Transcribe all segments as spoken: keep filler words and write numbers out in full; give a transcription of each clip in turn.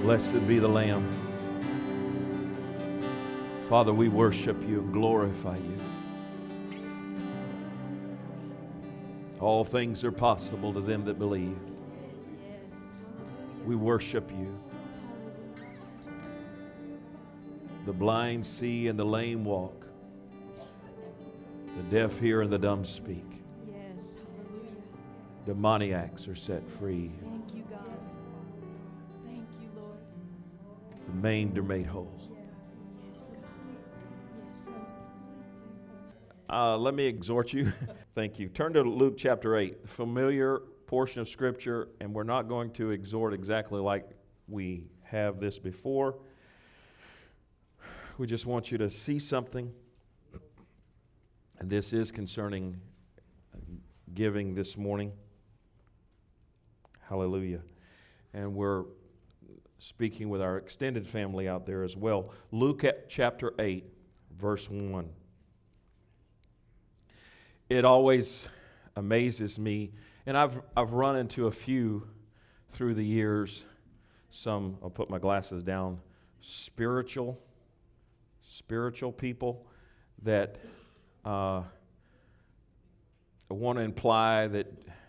Blessed be the Lamb. Father, we worship you and glorify you. All things are possible to them that believe. We worship you. The blind see and the lame walk. The deaf hear and the dumb speak. Yes, hallelujah. Demoniacs are set free. Thank you, God. Thank you, Lord. The maimed are made whole. Yes, God. Yes, Lord. Uh, let me exhort you. Thank you. Turn to Luke chapter eight, familiar portion of Scripture, and we're not going to exhort exactly like we have this before. We just want you to see something. And this is concerning giving this morning. Hallelujah. And we're speaking with our extended family out there as well. Luke chapter eight, verse one. It always amazes me, and I've I've run into a few through the years. Some, I'll put my glasses down, spiritual, spiritual people that uh, want to imply that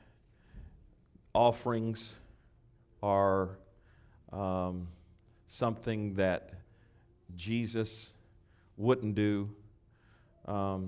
offerings are um, something that Jesus wouldn't do. Um,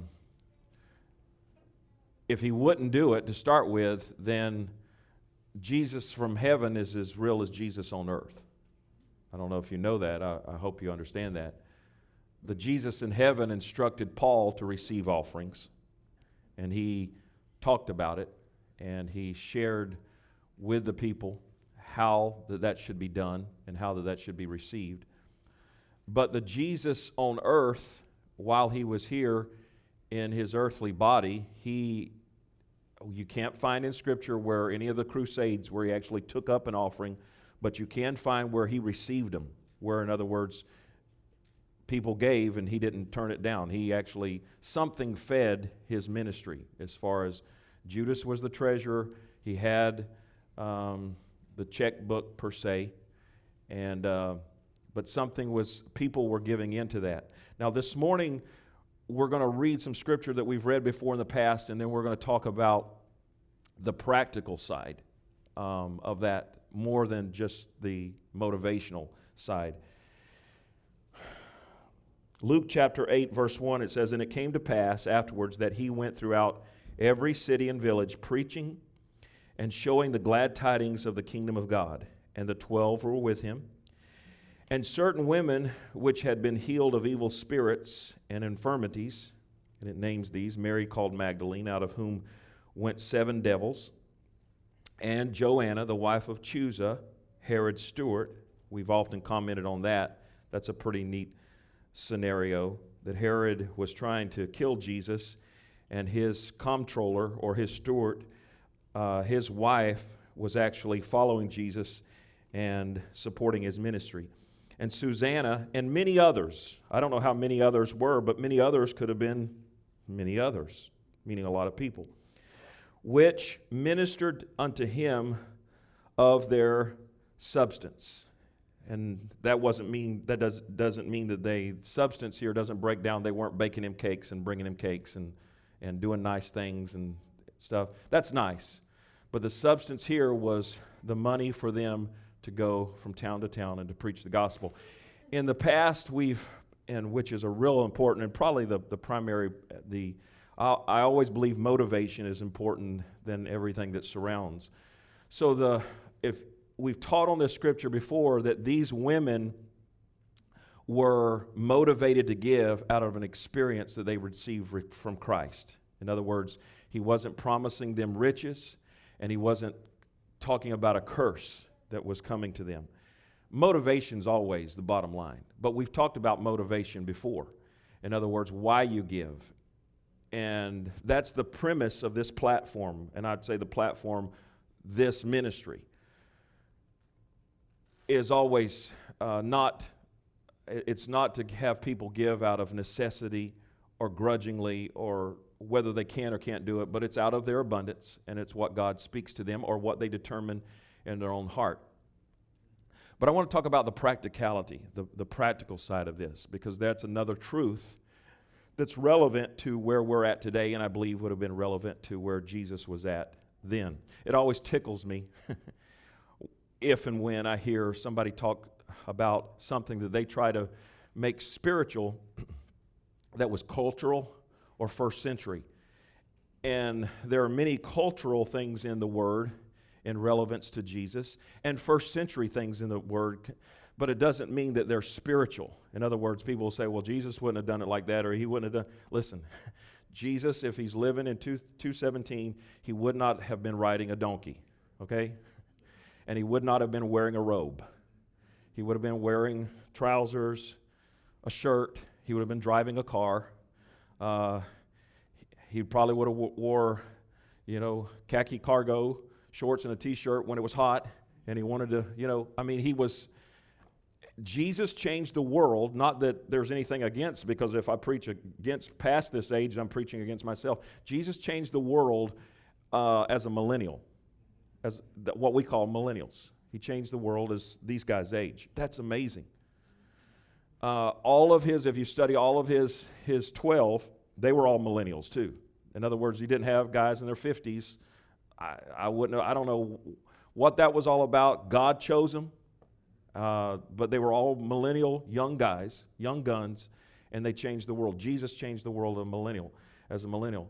if he wouldn't do it to start with, then Jesus from heaven is as real as Jesus on earth. I don't know if you know that. I, I hope you understand that. The Jesus in heaven instructed Paul to receive offerings, and he talked about it, and he shared with the people how that, that should be done and how that, that should be received. But the Jesus on earth, while he was here in his earthly body, he you can't find in Scripture where any of the crusades where he actually took up an offering, but you can find where he received them, where, in other words, people gave and he didn't turn it down. He actually, something fed his ministry as far as Judas was the treasurer. He had um, the checkbook per se, and uh, but something was, people were giving into that. Now this morning, we're going to read some scripture that we've read before in the past, and then we're going to talk about the practical side um, of that more than just the motivational side. Luke chapter eight, verse one, it says, "And it came to pass afterwards that he went throughout every city and village, preaching and showing the glad tidings of the kingdom of God. And the twelve were with him. And certain women which had been healed of evil spirits and infirmities," and it names these, "Mary called Magdalene, out of whom went seven devils, and Joanna, the wife of Chuza, Herod's steward." We've often commented on that. That's a pretty neat scenario, that Herod was trying to kill Jesus, and his comptroller or his steward, uh, his wife, was actually following Jesus and supporting his ministry. And Susanna, and many others. I don't know how many others were, but many others could have been many others, meaning a lot of people, which ministered unto him of their substance. And that wasn't mean that does doesn't mean that they substance here doesn't break down. They weren't baking him cakes and bringing him cakes and and doing nice things and stuff. That's nice, but the substance here was the money for them to go from town to town and to preach the gospel. In the past, we've, and which is a real important and probably the, the primary, the I, I always believe motivation is important than everything that surrounds. So the if we've taught on this scripture before that these women were motivated to give out of an experience that they received from Christ. In other words, he wasn't promising them riches, and he wasn't talking about a curse that was coming to them. Motivation's always the bottom line. But we've talked about motivation before. In other words, why you give. And that's the premise of this platform, and I'd say the platform, this ministry, is always uh, not, it's not to have people give out of necessity or grudgingly or whether they can or can't do it, but it's out of their abundance, and it's what God speaks to them or what they determine in their own heart. But I want to talk about the practicality, the, the practical side of this, because that's another truth that's relevant to where we're at today, and I believe would have been relevant to where Jesus was at then. It always tickles me if and when I hear somebody talk about something that they try to make spiritual that was cultural or first century. And there are many cultural things in the Word in relevance to Jesus, and first century things in the Word, but it doesn't mean that they're spiritual. In other words, people will say, well, Jesus wouldn't have done it like that, or he wouldn't have done. Listen, Jesus, if he's living in two seventeen, he would not have been riding a donkey, okay? And he would not have been wearing a robe. He would have been wearing trousers, a shirt. He would have been driving a car. Uh, he probably would have wore, you know, khaki cargo shorts and a T-shirt when it was hot, and he wanted to, you know, I mean, he was, Jesus changed the world, not that there's anything against, because if I preach against past this age, I'm preaching against myself. Jesus changed the world uh, as a millennial, as th- what we call millennials. He changed the world as these guys' age. That's amazing. Uh, all of his, if you study all of his, his twelve, they were all millennials too. In other words, he didn't have guys in their fifties. I, I wouldn't know, I don't know what that was all about. God chose them, uh, but they were all millennial young guys, young guns, and they changed the world. Jesus changed the world of millennial, as a millennial.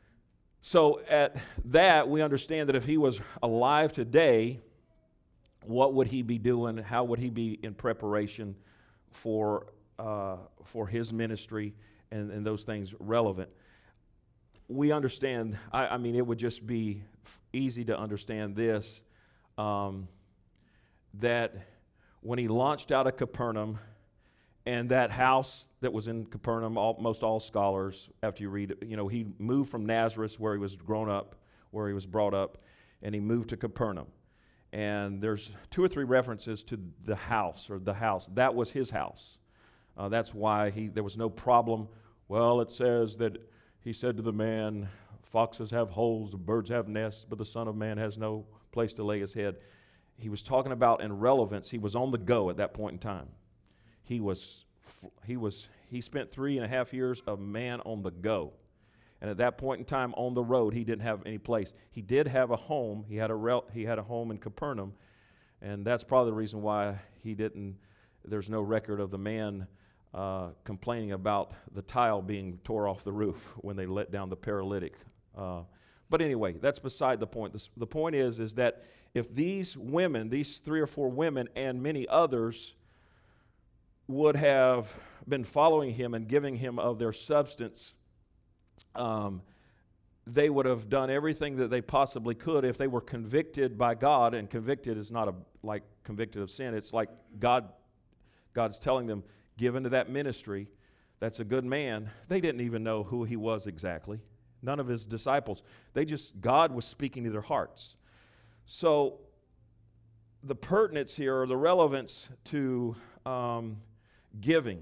So at that, we understand that if he was alive today, what would he be doing? How would he be in preparation for uh, for his ministry and, and those things relevant? We understand, I, I mean, it would just be f- easy to understand this, um, that when he launched out of Capernaum, and that house that was in Capernaum, all, most all scholars, after you read it, you know, he moved from Nazareth, where he was grown up, where he was brought up, and he moved to Capernaum. And there's two or three references to the house, or the house. That was his house. Uh, that's why he there was no problem. Well, it says that he said to the man, foxes have holes, birds have nests, but the Son of Man has no place to lay his head. He was talking about in relevance. He was on the go at that point in time. He was, he was, he spent three and a half years a man on the go. And at that point in time on the road, he didn't have any place. He did have a home. He had a rel- he had a home in Capernaum, and that's probably the reason why he didn't, there's no record of the man uh, complaining about the tile being tore off the roof when they let down the paralytic. Uh, but anyway, that's beside the point. The, the point is, is that if these women, these three or four women and many others would have been following him and giving him of their substance, um, they would have done everything that they possibly could if they were convicted by God. And convicted is not a, like convicted of sin. It's like God, God's telling them, give into that ministry. That's a good man. They didn't even know who he was exactly. None of his disciples. They just, God was speaking to their hearts. So the pertinence here, or the relevance to um, giving,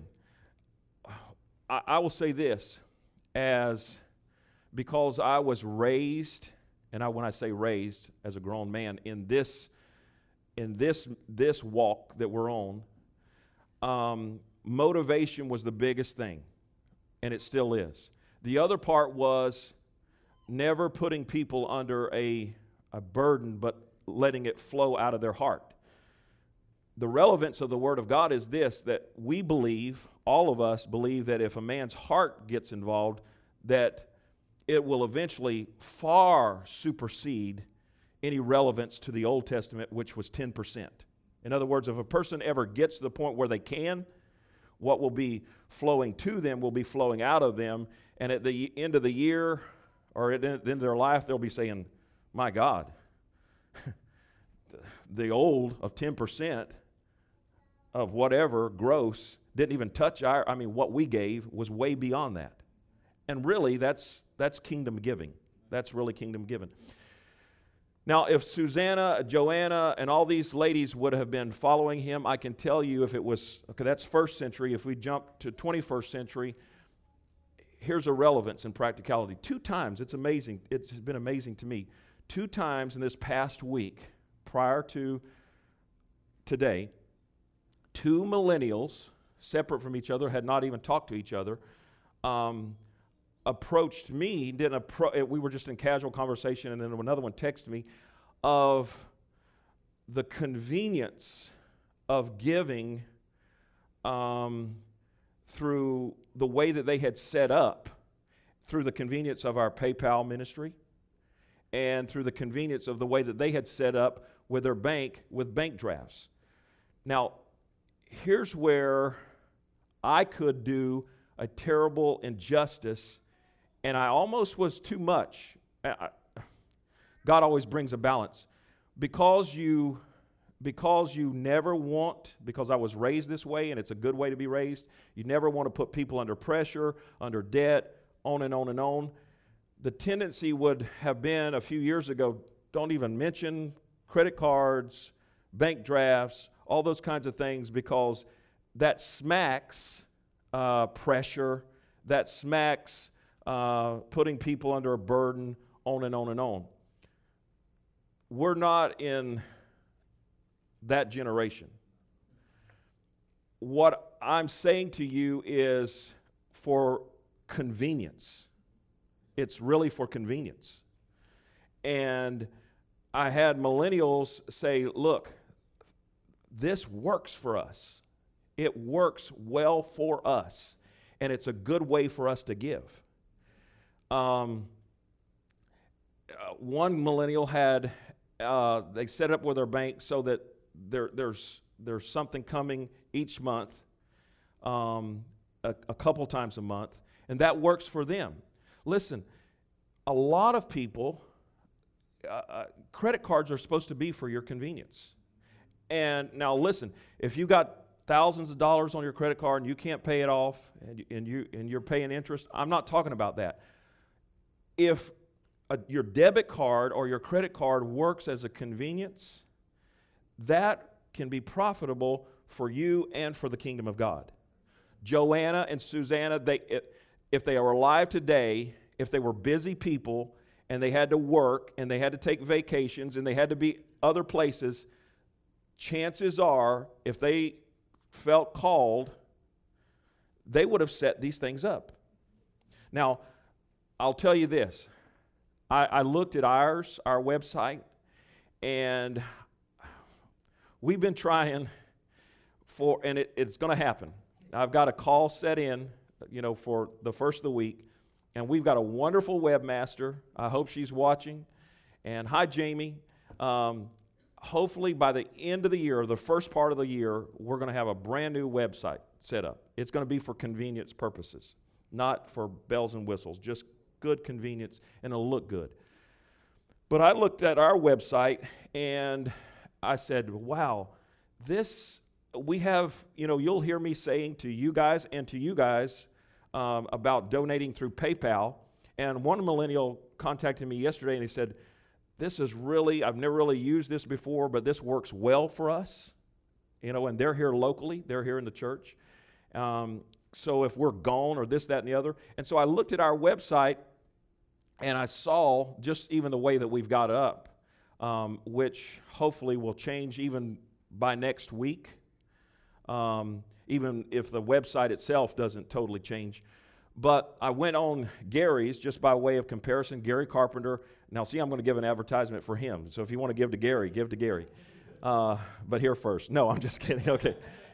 I, I will say this, as because I was raised, and I, when I say raised as a grown man, in this in this this walk that we're on, um, motivation was the biggest thing, and it still is. The other part was never putting people under a, a burden, but letting it flow out of their heart. The relevance of the Word of God is this, that we believe, all of us believe, that if a man's heart gets involved, that it will eventually far supersede any relevance to the Old Testament, which was ten percent. In other words, if a person ever gets to the point where they can, what will be flowing to them will be flowing out of them, and at the end of the year, or at the end of their life, they'll be saying, my God, the old of ten percent of whatever gross didn't even touch our, I mean, what we gave was way beyond that. And really, that's that's kingdom giving. That's really kingdom giving. Now, if Susanna, Joanna, and all these ladies would have been following him, I can tell you if it was, okay, that's first century. If we jump to twenty-first century, here's a relevance and practicality. Two times, it's amazing, it's been amazing to me, two times in this past week, prior to today, two millennials, separate from each other, had not even talked to each other, um, approached me. Didn't appro- we were just in casual conversation, and then another one texted me of the convenience of giving um, through the way that they had set up, through the convenience of our PayPal ministry, and through the convenience of the way that they had set up with their bank, with bank drafts. Now, here's where I could do a terrible injustice, and I almost was too much. I, God always brings a balance. Because you, because you never want, because I was raised this way, and it's a good way to be raised, you never want to put people under pressure, under debt, on and on and on. The tendency would have been a few years ago, don't even mention credit cards, bank drafts, all those kinds of things, because that smacks uh, pressure, that smacks uh, putting people under a burden, on and on and on. We're not in that generation. What I'm saying to you is for convenience. It's really for convenience. And I had millennials say, look, this works for us. It works well for us. And it's a good way for us to give. Um, uh, one millennial had, uh, they set up with their bank so that there, there's, there's something coming each month, um, a, a couple times a month, and that works for them. Listen, a lot of people, uh, uh, credit cards are supposed to be for your convenience. And now listen, if you got thousands of dollars on your credit card and you can't pay it off and, you, and, you, and you're paying interest, I'm not talking about that. If a, your debit card or your credit card works as a convenience, that can be profitable for you and for the kingdom of God. Joanna and Susanna, they, if they are alive today, if they were busy people and they had to work and they had to take vacations and they had to be other places, chances are, if they felt called, they would have set these things up. Now, I'll tell you this. I, I looked at ours, our website, and we've been trying for, and it, it's going to happen. I've got a call set in, you know, for the first of the week, and we've got a wonderful webmaster. I hope she's watching. And hi, Jamie. Um, hopefully by the end of the year, or the first part of the year, we're going to have a brand new website set up. It's going to be for convenience purposes, not for bells and whistles, just good convenience, and it'll look good. But I looked at our website, and I said, wow, this, we have, you know, you'll hear me saying to you guys and to you guys um, about donating through PayPal. And one millennial contacted me yesterday, and he said, this is really, I've never really used this before, but this works well for us. You know, and they're here locally. They're here in the church. Um, so if we're gone or this, that, and the other. And so I looked at our website, and I saw just even the way that we've got it up, um, which hopefully will change even by next week, um, even if the website itself doesn't totally change. But I went on Gary's just by way of comparison, Gary Carpenter. Now, see, I'm going to give an advertisement for him. So if you want to give to Gary, give to Gary. Uh, but here first. No, I'm just kidding. Okay.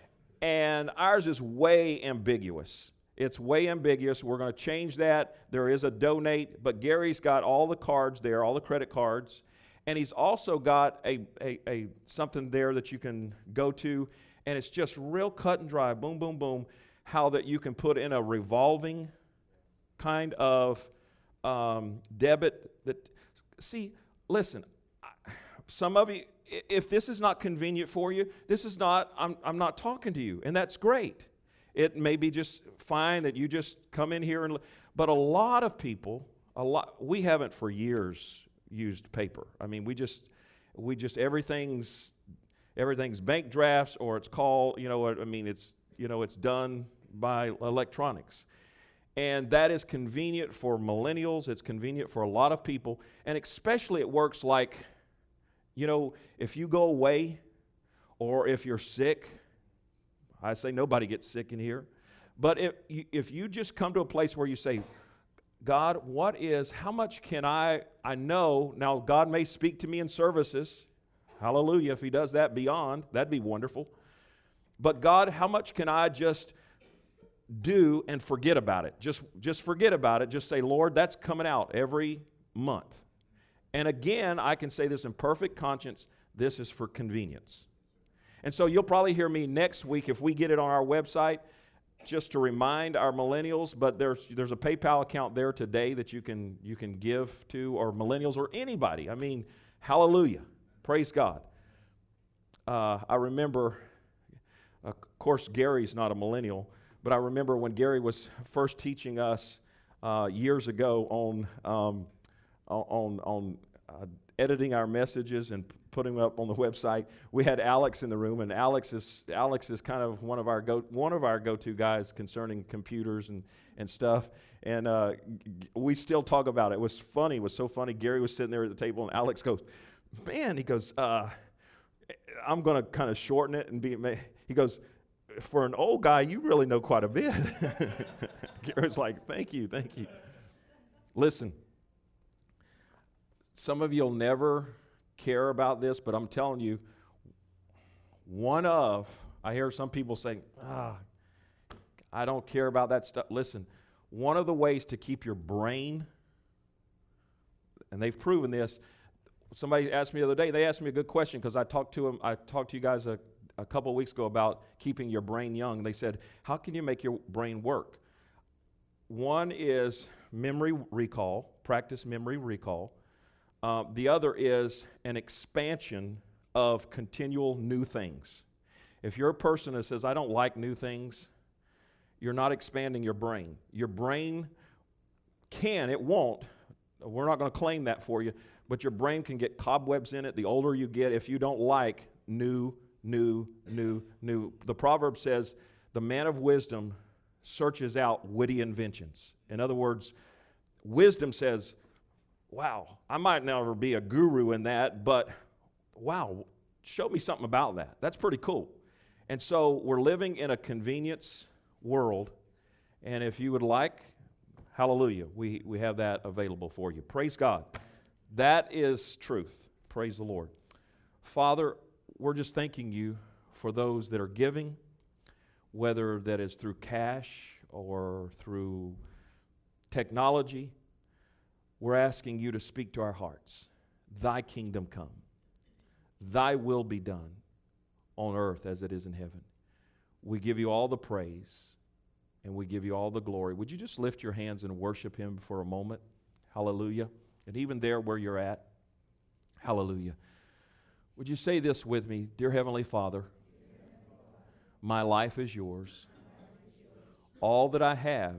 And ours is way ambiguous. It's way ambiguous. We're going to change that. There is a donate, but Gary's got all the cards there, all the credit cards. And he's also got a, a, a something there that you can go to. And it's just real cut and dry, boom, boom, boom, how that you can put in a revolving kind of um, debit. That see, listen, some of you, if this is not convenient for you, this is not, I'm, I'm not talking to you, and that's great. It may be just fine that you just come in here, and but a lot of people, a lot, we haven't for years used paper. I mean, we just, we just, everything's, everything's bank drafts, or it's called, you know, I mean, it's, you know, it's done by electronics. And that is convenient for millennials. It's convenient for a lot of people. And especially it works like, you know, if you go away or if you're sick, I say nobody gets sick in here. But if you, if you just come to a place where you say, God, what is, how much can I, I know, now God may speak to me in services. Hallelujah. If he does that beyond, that'd be wonderful. But God, how much can I just do and forget about it? Just, just forget about it. Just say, Lord, that's coming out every month. And again, I can say this in perfect conscience, this is for convenience. And so you'll probably hear me next week if we get it on our website, just to remind our millennials, but there's there's a PayPal account there today that you can you can give to, or millennials or anybody. I mean, hallelujah. Praise God. Uh, I remember, of course, Gary's not a millennial, but I remember when Gary was first teaching us uh, years ago on um, on on uh, editing our messages and putting them up on the website. We had Alex in the room, and Alex is Alex is kind of one of our go one of our go-to guys concerning computers and and stuff. And uh, g- we still talk about it. It was funny. It was so funny. Gary was sitting there at the table, and Alex goes, "Man," he goes, uh, "I'm going to kind of shorten it and be." He goes, "For an old guy, you really know quite a bit." Gary's like, "Thank you, thank you." Listen, some of you'll never care about this, but I'm telling you, one of, I hear some people saying, ah, I don't care about that stuff. Listen, one of the ways to keep your brain, and they've proven this, somebody asked me the other day, they asked me a good question because I talked to them, I talked to you guys a, a couple of weeks ago about keeping your brain young. They said, how can you make your brain work? One is memory recall, practice memory recall. Uh, the other is an expansion of continual new things. If you're a person that says, I don't like new things, you're not expanding your brain. Your brain can, it won't, we're not going to claim that for you, but your brain can get cobwebs in it the older you get if you don't like new, new, new, new. The proverb says, the man of wisdom searches out witty inventions. In other words, wisdom says, wow, I might never be a guru in that, but wow, show me something about that. That's pretty cool. And so we're living in a convenience world, and if you would like, hallelujah, we, we have that available for you. Praise God. That is truth. Praise the Lord. Father, we're just thanking you for those that are giving, whether that is through cash or through technology. We're asking you to speak to our hearts. Thy kingdom come. Thy will be done on earth as it is in heaven. We give you all the praise and we give you all the glory. Would you just lift your hands and worship him for a moment? Hallelujah. And even there where you're at, hallelujah. Would you say this with me? Dear Heavenly Father, my life is yours. All that I have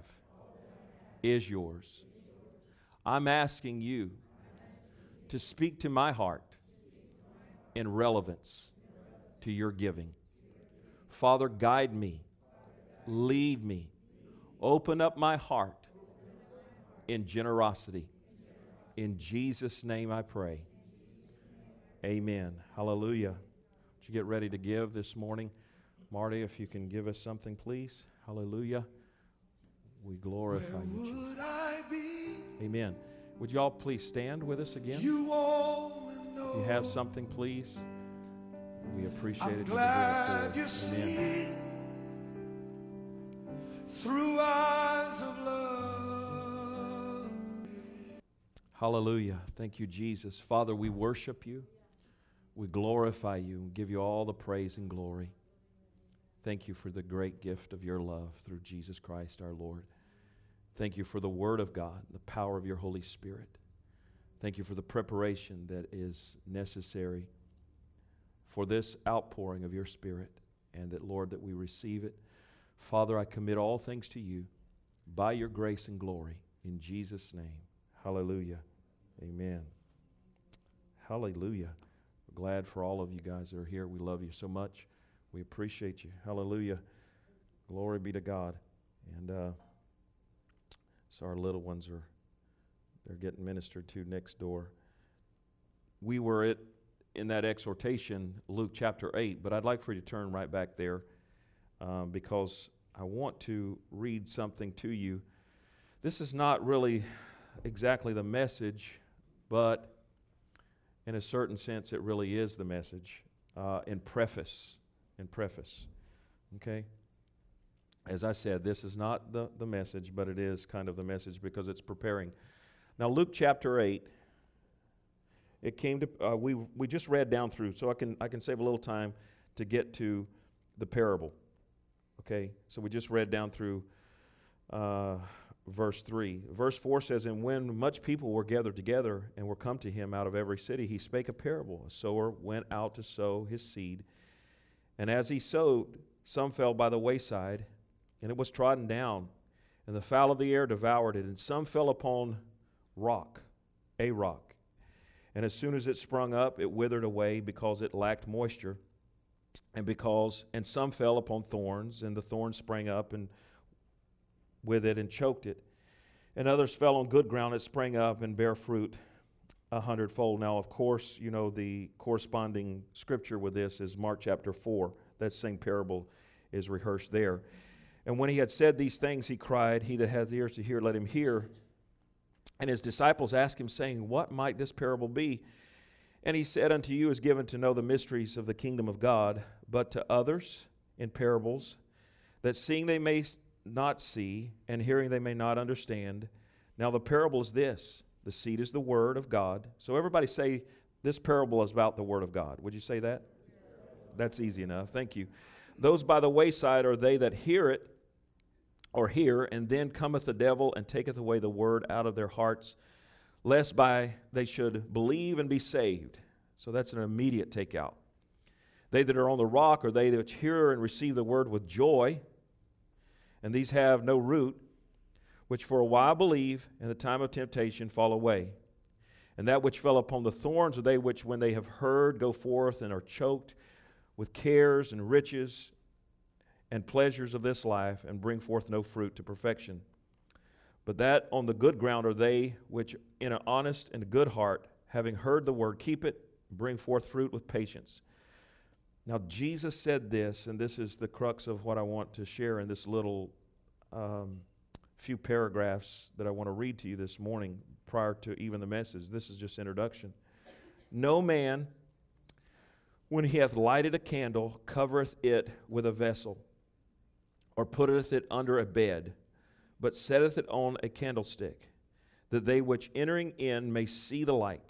is yours. I'm asking you to speak to my heart in relevance to your giving. Father, guide me, lead me, open up my heart in generosity. In Jesus' name I pray. Amen. Hallelujah. Would you get ready to give this morning? Marty, if you can give us something, please. Hallelujah. We glorify you, Jesus. Amen. Would you all please stand with us again? You if you have something, please. We appreciate it. You can bring it forward. Amen. Through eyes of love. Hallelujah. Thank you, Jesus. Father, we worship you. We glorify you and give you all the praise and glory. Thank you for the great gift of your love through Jesus Christ our Lord. Thank you for the Word of God, the power of your Holy Spirit. Thank you for the preparation that is necessary for this outpouring of your Spirit, and that, Lord, that we receive it. Father, I commit all things to you by your grace and glory in Jesus' name. Hallelujah. Amen. Hallelujah. We're glad for all of you guys that are here. We love you so much. We appreciate you. Hallelujah. Glory be to God. And uh, so our little ones are, they're getting ministered to next door. We were at, in that exhortation, Luke chapter eight, but I'd like for you to turn right back there. um, because I want to read something to you. This is not really exactly the message, but in a certain sense, it really is the message uh, in preface. In preface, okay? As I said, this is not the, the message, but it is kind of the message because it's preparing. Now, Luke chapter eight, it came to, uh, we we just read down through, so I can I can save a little time to get to the parable, okay? So we just read down through uh, verse three. Verse four says, "And when much people were gathered together and were come to him out of every city, he spake a parable. A sower went out to sow his seed. And as he sowed, some fell by the wayside, and it was trodden down, and the fowl of the air devoured it. And some fell upon rock, a rock. And as soon as it sprung up, it withered away because it lacked moisture. And because, and some fell upon thorns, and the thorns sprang up and with it and choked it. And others fell on good ground, it sprang up and bare fruit a hundredfold." Now, of course, you know, the corresponding scripture with this is Mark chapter four. That same parable is rehearsed there. "And when he had said these things, he cried, He that hath ears to hear, let him hear. And his disciples asked him, saying, What might this parable be? And he said, Unto you is given to know the mysteries of the kingdom of God, but to others in parables, that seeing they may not see, and hearing they may not understand. Now the parable is this. The seed is the word of God." So everybody say, this parable is about the word of God. Would you say that? That's easy enough. Thank you. "Those by the wayside are they that hear it, or hear, and then cometh the devil and taketh away the word out of their hearts, lest by they should believe and be saved." So that's an immediate takeout. "They that are on the rock are they that hear and receive the word with joy, and these have no root, which for a while believe, and the time of temptation fall away. And that which fell upon the thorns are they which, when they have heard, go forth and are choked with cares and riches and pleasures of this life, and bring forth no fruit to perfection. But that on the good ground are they which in an honest and good heart, having heard the word, keep it, and bring forth fruit with patience." Now, Jesus said this, and this is the crux of what I want to share in this little um, few paragraphs that I want to read to you this morning prior to even the message. This is just introduction. "No man, when he hath lighted a candle, covereth it with a vessel, or putteth it under a bed, but setteth it on a candlestick, that they which entering in may see the light.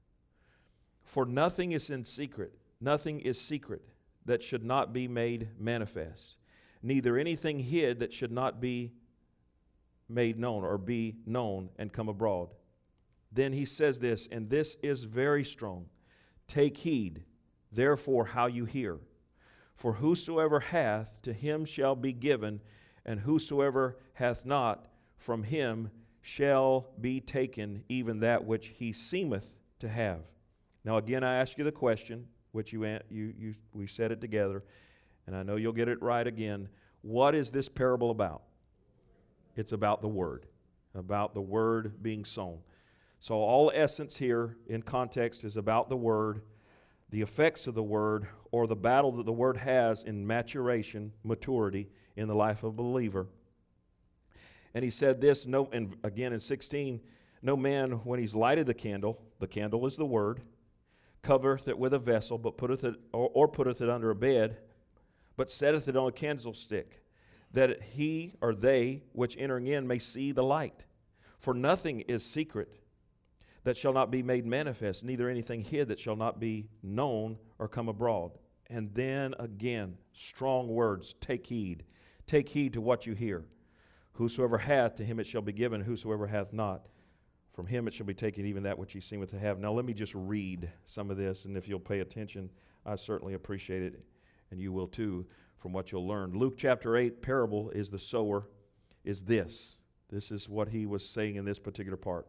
For nothing is in secret, nothing is secret that should not be made manifest, neither anything hid that should not be made known or be known and come abroad." Then he says this, and this is very strong. "Take heed, therefore, how you hear. For whosoever hath, to him shall be given, and whosoever hath not, from him shall be taken even that which he seemeth to have." Now again, I ask you the question, which you, you, you we said it together, and I know you'll get it right again. What is this parable about? It's about the word, about the word being sown. So all essence here in context is about the word, the effects of the word, or the battle that the word has in maturation, maturity in the life of a believer. And he said this, no, and again in sixteen, "No man, when he's lighted the candle," the candle is the word, "covereth it with a vessel, but putteth it, or, or putteth it under a bed, but setteth it on a candlestick, that he or they which entering in may see the light. For nothing is secret that shall not be made manifest, neither anything hid that shall not be known or come abroad." And then again, strong words, take heed. Take heed to what you hear. "Whosoever hath, to him it shall be given. Whosoever hath not, from him it shall be taken even that which he seemeth to have." Now let me just read some of this, and if you'll pay attention, I certainly appreciate it, and you will too, from what you'll learn. Luke chapter eight, parable is the sower, is this. This is what he was saying in this particular part.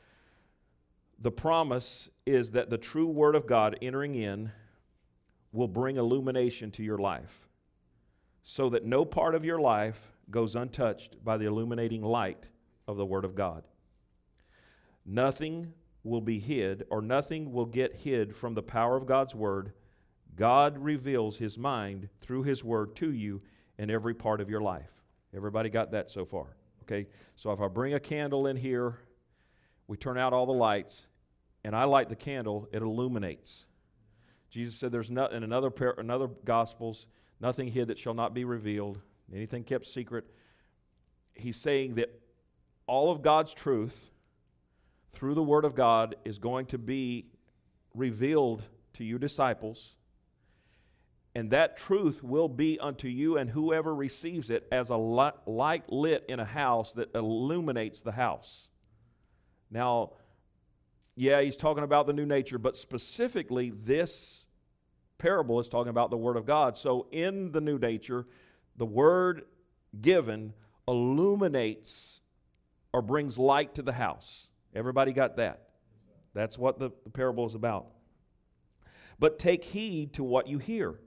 The promise is that the true word of God entering in will bring illumination to your life, so that no part of your life goes untouched by the illuminating light of the word of God. Nothing will be hid, or nothing will get hid from the power of God's word. God reveals his mind through his word to you, in every part of your life. Everybody got that so far? Okay, so if I bring a candle in here, we turn out all the lights, and I light the candle, it illuminates. Jesus said there's not, in another, par- another Gospels, nothing hid that shall not be revealed, anything kept secret. He's saying that all of God's truth through the Word of God is going to be revealed to you disciples, and that truth will be unto you and whoever receives it as a light lit in a house that illuminates the house. Now, yeah, he's talking about the new nature, but specifically this parable is talking about the Word of God. So in the new nature, the Word given illuminates or brings light to the house. Everybody got that? That's what the, the parable is about. But take heed to what you hear.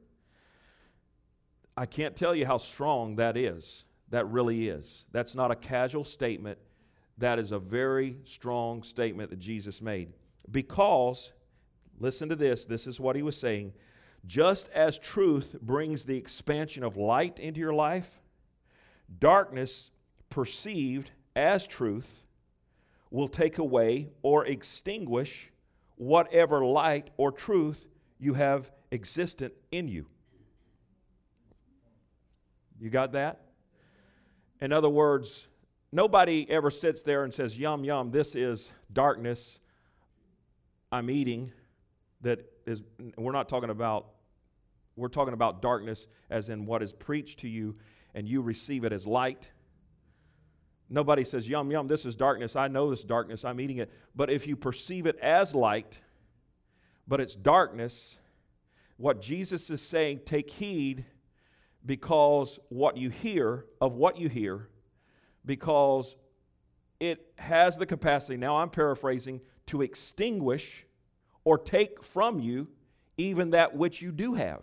I can't tell you how strong that is. That really is. That's not a casual statement. That is a very strong statement that Jesus made. Because, listen to this, this is what he was saying. Just as truth brings the expansion of light into your life, darkness perceived as truth will take away or extinguish whatever light or truth you have existent in you. You got that? In other words, nobody ever sits there and says, yum, yum, this is darkness I'm eating. That is, we're not talking about, we're talking about darkness as in what is preached to you and you receive it as light. Nobody says, yum, yum, this is darkness. I know this darkness. I'm eating it. But if you perceive it as light, but it's darkness, what Jesus is saying, take heed because what you hear, of what you hear, because it has the capacity, now I'm paraphrasing, to extinguish or take from you even that which you do have.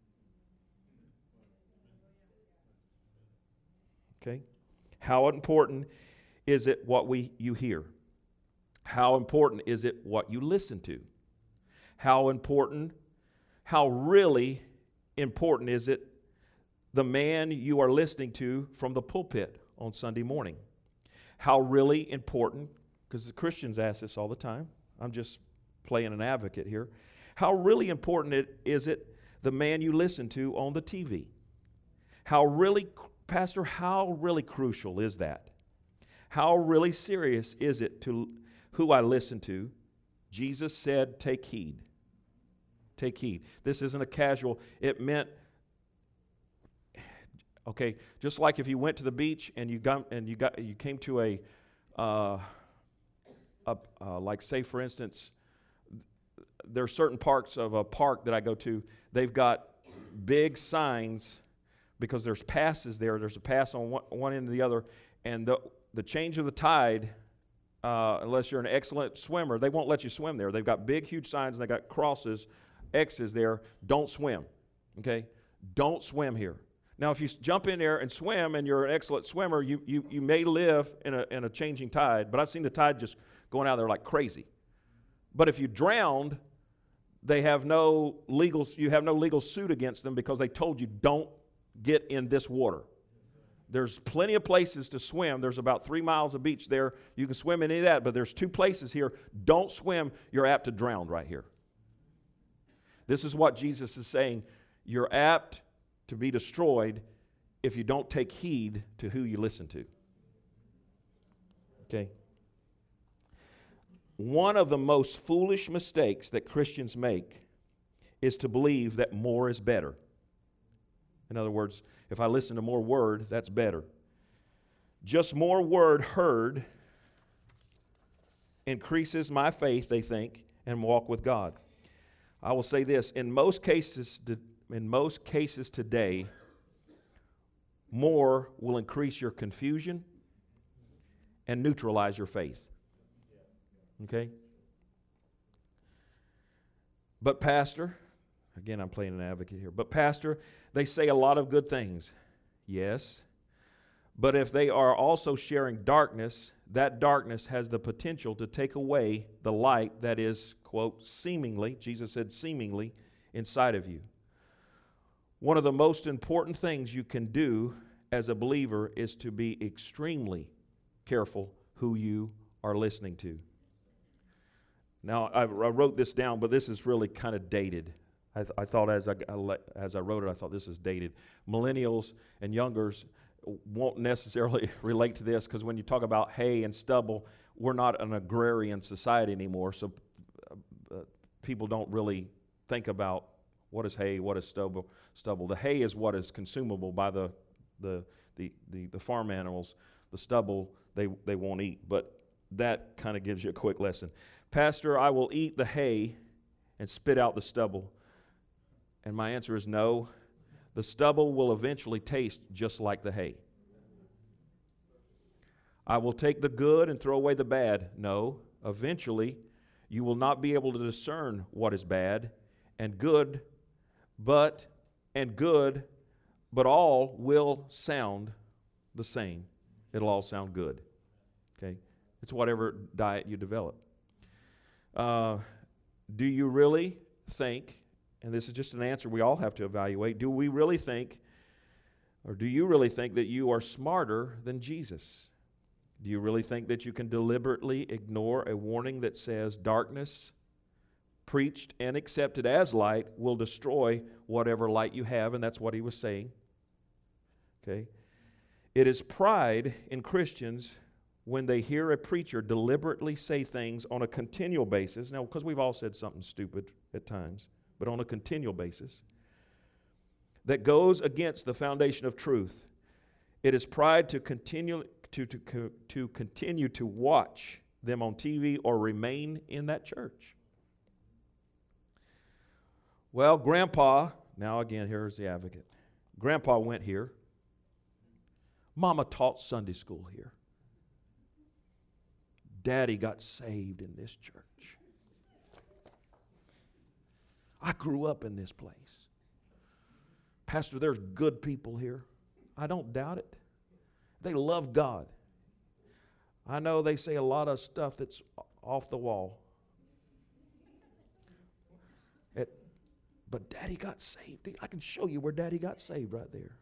Okay? How important is it what we you hear? How important is it what you listen to? How important, how really important is it the man you are listening to from the pulpit on Sunday morning? How really important, because the Christians ask this all the time. I'm just playing an advocate here. How really important it, is it the man you listen to on the T V? How really, Pastor, how really crucial is that? How really serious is it to who I listen to? Jesus said, take heed. Take heed. This isn't a casual, it meant, okay, just like if you went to the beach and you got and you got you came to a, uh, a uh, like say for instance, there are certain parts of a park that I go to. They've got big signs because there's passes there. There's a pass on one, one end or the other, and the the change of the tide. Uh, unless you're an excellent swimmer, they won't let you swim there. They've got big, huge signs and they got crosses, X's there. Don't swim. Okay, don't swim here. Now, if you jump in there and swim and you're an excellent swimmer, you, you, you may live in a, in a changing tide, but I've seen the tide just going out there like crazy. But if you drowned, they have no legal, you have no legal suit against them because they told you don't get in this water. There's plenty of places to swim. There's about three miles of beach there. You can swim in any of that, but there's two places here. Don't swim. You're apt to drown right here. This is what Jesus is saying. You're apt to be destroyed if you don't take heed to who you listen to. Okay? One of the most foolish mistakes that Christians make is to believe that more is better. In other words, if I listen to more word, that's better. Just more word heard increases my faith, they think, and walk with God. I will say this, in most cases, in most cases today, more will increase your confusion and neutralize your faith. Okay? But Pastor, again, I'm playing an advocate here, but Pastor, they say a lot of good things. Yes. But if they are also sharing darkness, that darkness has the potential to take away the light that is, quote, seemingly, Jesus said seemingly, inside of you. One of the most important things you can do as a believer is to be extremely careful who you are listening to. Now, I, I wrote this down, but this is really kind of dated. I, th- I thought as I, I, as I wrote it, I thought this is dated. Millennials and youngers won't necessarily relate to this because when you talk about hay and stubble, we're not an agrarian society anymore, so uh, people don't really think about what is hay, what is stubble. Stubble. The hay is what is consumable by the the the the, the farm animals. The stubble they they won't eat. But that kind of gives you a quick lesson. Pastor, I will eat the hay and spit out the stubble. And my answer is no. The stubble will eventually taste just like the hay. I will take the good and throw away the bad. No. Eventually, you will not be able to discern what is bad and good, but and good, but all will sound the same. It'll all sound good. Okay? It's whatever diet you develop. Uh, do you really think, and this is just an answer we all have to evaluate, do we really think, or do you really think that you are smarter than Jesus? Do you really think that you can deliberately ignore a warning that says darkness, preached and accepted as light, will destroy whatever light you have? And that's what he was saying. Okay? It is pride in Christians when they hear a preacher deliberately say things on a continual basis. Now, because we've all said something stupid at times, but on a continual basis, that goes against the foundation of truth. It is pride to continue to, to, to continue to watch them on T V or remain in that church. Well, Grandpa, now again, here's the advocate. Grandpa went here. Mama taught Sunday school here. Daddy got saved in this church. I grew up in this place. Pastor, there's good people here. I don't doubt it. They love God. I know they say a lot of stuff that's off the wall. It, but Daddy got saved. I can show you where Daddy got saved right there.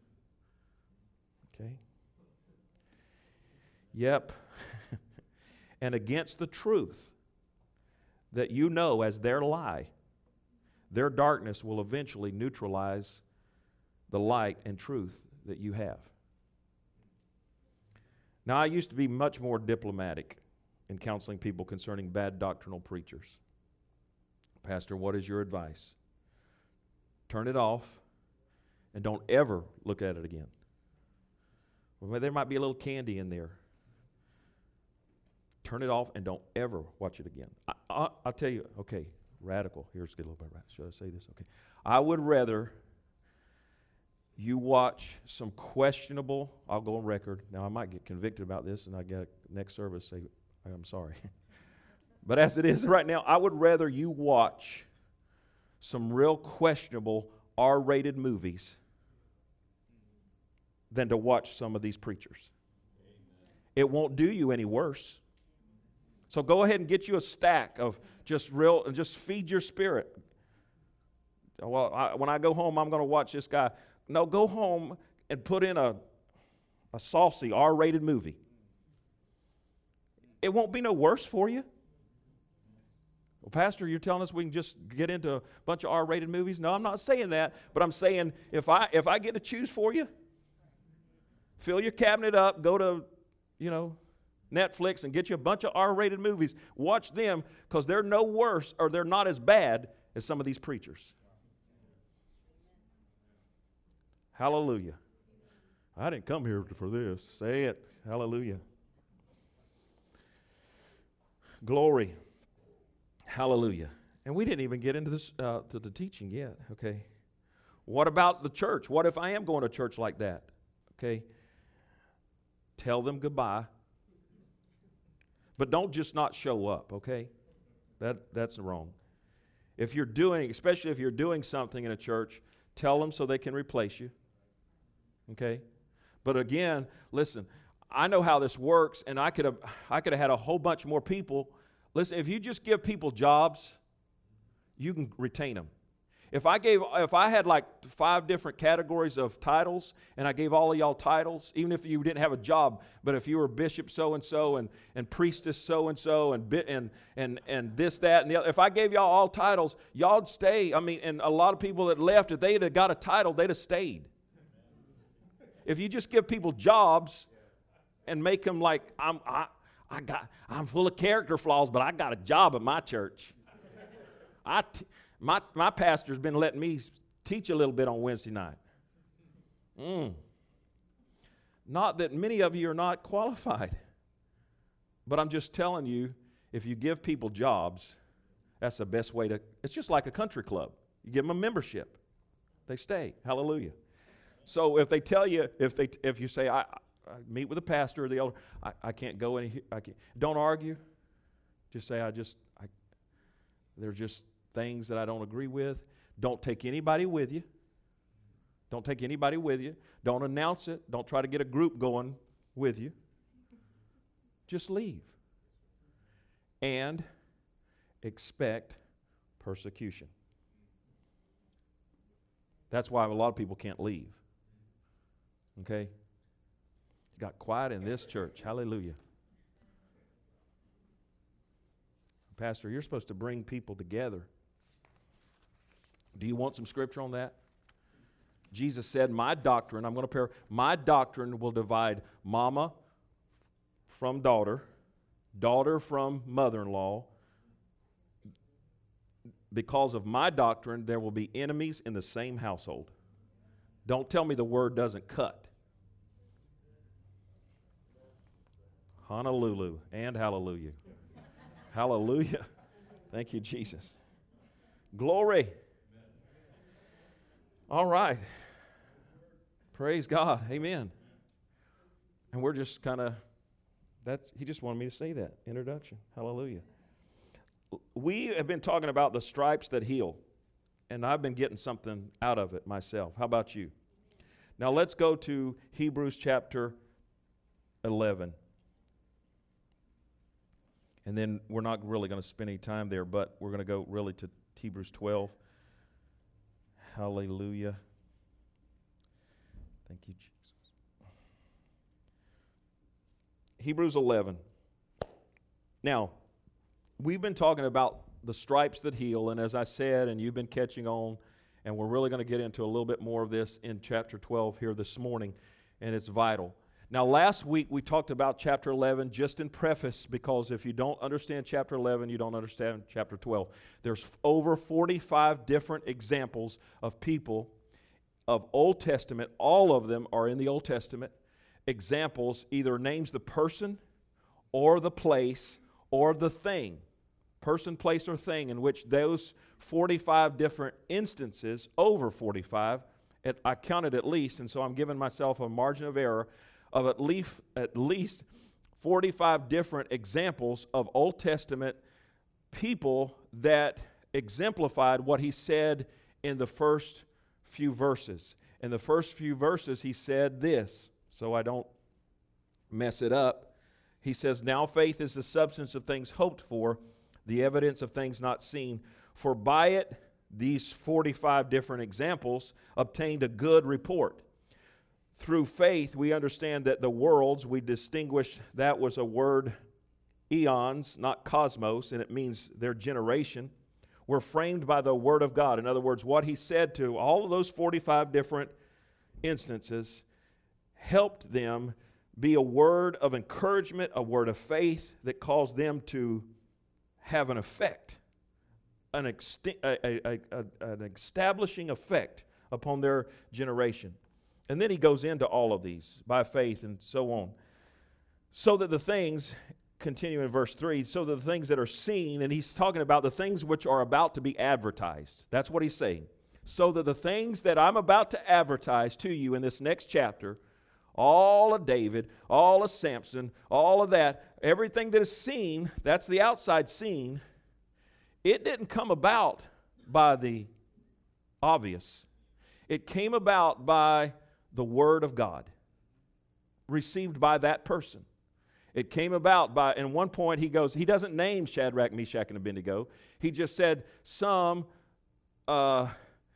Okay? Yep. And against the truth that you know as their lie, their darkness will eventually neutralize the light and truth that you have. Now, I used to be much more diplomatic in counseling people concerning bad doctrinal preachers. Pastor, what is your advice? Turn it off and don't ever look at it again. Well, there might be a little candy in there. Turn it off and don't ever watch it again. I, I, I'll tell you, okay, radical. Here's a little bit radical. Should I say this? Okay. I would rather you watch some questionable, I'll go on record. Now, I might get convicted about this, and I get next service say, I'm sorry. But as it is right now, I would rather you watch some real questionable R-rated movies than to watch some of these preachers. It won't do you any worse. So go ahead and get you a stack of just real, and just feed your spirit. Well, I, when I go home, I'm going to watch this guy. No, go home and put in a, a saucy R-rated movie. It won't be no worse for you. Well, Pastor, you're telling us we can just get into a bunch of R-rated movies? No, I'm not saying that, but I'm saying if I if I get to choose for you, fill your cabinet up, go to, you know, Netflix and get you a bunch of R-rated movies. Watch them because they're no worse or they're not as bad as some of these preachers. Hallelujah. I didn't come here for this. Say it. Hallelujah. Glory. Hallelujah. And we didn't even get into this uh, to the teaching yet. Okay. What about the church? What if I am going to church like that? Okay. Tell them goodbye. But don't just not show up, okay? That that's wrong. If you're doing, especially if you're doing something in a church, tell them so they can replace you. Okay? But again, listen, I know how this works, and I could have I could have had a whole bunch more people. Listen, if you just give people jobs, you can retain them. If I gave, if I had like five different categories of titles, and I gave all of y'all titles, even if you didn't have a job, but if you were bishop so and so, and and priestess so and so, and and and and this, that, and the other, if I gave y'all all titles, y'all'd stay. I mean, and a lot of people that left, if they'd have got a title, they'd have stayed. If you just give people jobs and make them like, I'm, I, I got, I'm full of character flaws, but I got a job at my church. I. T- My my pastor's been letting me teach a little bit on Wednesday night. Mm. Not that many of you are not qualified, but I'm just telling you, if you give people jobs, that's the best way to, it's just like a country club. You give them a membership. They stay. Hallelujah. So if they tell you, if they if you say, I, I meet with the pastor or the elder, I, I can't go any, I can't, don't argue. Just say, I just, I, they're just, things that I don't agree with. Don't take anybody with you. Don't take anybody with you. Don't announce it. Don't try to get a group going with you. Just leave. And expect persecution. That's why a lot of people can't leave. Okay? Got quiet in this church. Hallelujah. Pastor, you're supposed to bring people together. Do you want some scripture on that? Jesus said, my doctrine, I'm going to pair, my doctrine will divide mama from daughter, daughter from mother-in-law. Because of my doctrine, there will be enemies in the same household. Don't tell me the word doesn't cut. Honolulu and hallelujah. Hallelujah. Thank you, Jesus. Glory. All right. Praise God. Amen. And we're just kind of, that he just wanted me to say that. Introduction. Hallelujah. We have been talking about the stripes that heal. And I've been getting something out of it myself. How about you? Now let's go to Hebrews chapter eleven. And then we're not really going to spend any time there, but we're going to go really to Hebrews twelve. Hallelujah. Thank you, Jesus. Hebrews eleven. Now, we've been talking about the stripes that heal, and as I said, and you've been catching on, and we're really going to get into a little bit more of this in chapter twelve here this morning, and it's vital. Now, last week we talked about chapter eleven just in preface, because if you don't understand chapter eleven, you don't understand chapter twelve. There's over forty-five different examples of people of Old Testament. All of them are in the Old Testament. Examples either names the person or the place or the thing. Person, place, or thing, in which those forty-five different instances, over forty-five, at, I counted at least, and so I'm giving myself a margin of error, of at least at least forty-five different examples of Old Testament people that exemplified what he said in the first few verses. In the first few verses, he said this, so I don't mess it up. He says, now faith is the substance of things hoped for, the evidence of things not seen. For by it, these forty-five different examples obtained a good report. Through faith, we understand that the worlds, we distinguished that was a word, eons, not cosmos, and it means their generation, were framed by the Word of God. In other words, what he said to all of those forty-five different instances helped them be a word of encouragement, a word of faith that caused them to have an effect, an, ext- a, a, a, an establishing effect upon their generation. And then he goes into all of these by faith and so on. So that the things, continue in verse three, so that the things that are seen, and he's talking about the things which are about to be advertised. That's what he's saying. So that the things that I'm about to advertise to you in this next chapter, all of David, all of Samson, all of that, everything that is seen, that's the outside scene, it didn't come about by the obvious. It came about by the Word of God, received by that person. It came about by, and one point he goes, he doesn't name Shadrach, Meshach, and Abednego. He just said some uh,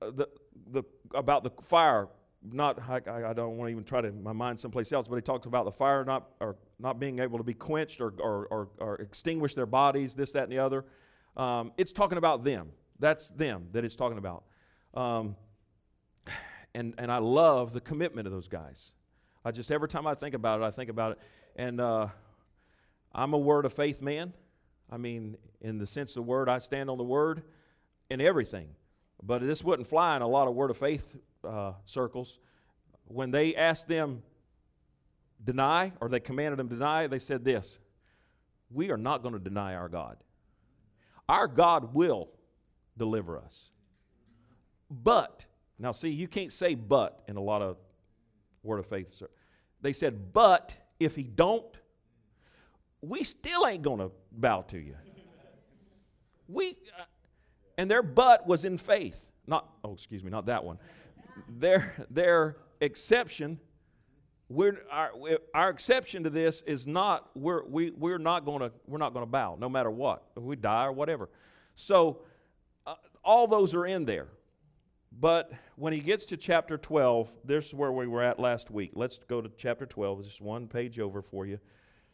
the the about the fire. Not I, I don't want to even try to my mind someplace else, but he talks about the fire not or not being able to be quenched or or, or, or extinguish their bodies, this, that, and the other. Um, it's talking about them. That's them that it's talking about. Um, and and I love the commitment of those guys. I just every time I think about it, I think about it. And uh, I'm a word of faith man. I mean, in the sense of the word, I stand on the word in everything. But this wouldn't fly in a lot of word of faith uh, circles. When they asked them deny, or they commanded them deny, they said this: we are not going to deny our God. Our God will deliver us. But, now see, you can't say but in a lot of word of faith. They said, but if he don't, we still ain't going to bow to you. We, uh, and their but was in faith. Not, oh, excuse me, not that one. Their, their exception, we're, our, our exception to this is not, we're, we, we're not going to, we're not going to bow, no matter what. If we die or whatever. So, uh, all those are in there. But when he gets to chapter twelve, this is where we were at last week. Let's go to chapter twelve. It's just one page over for you.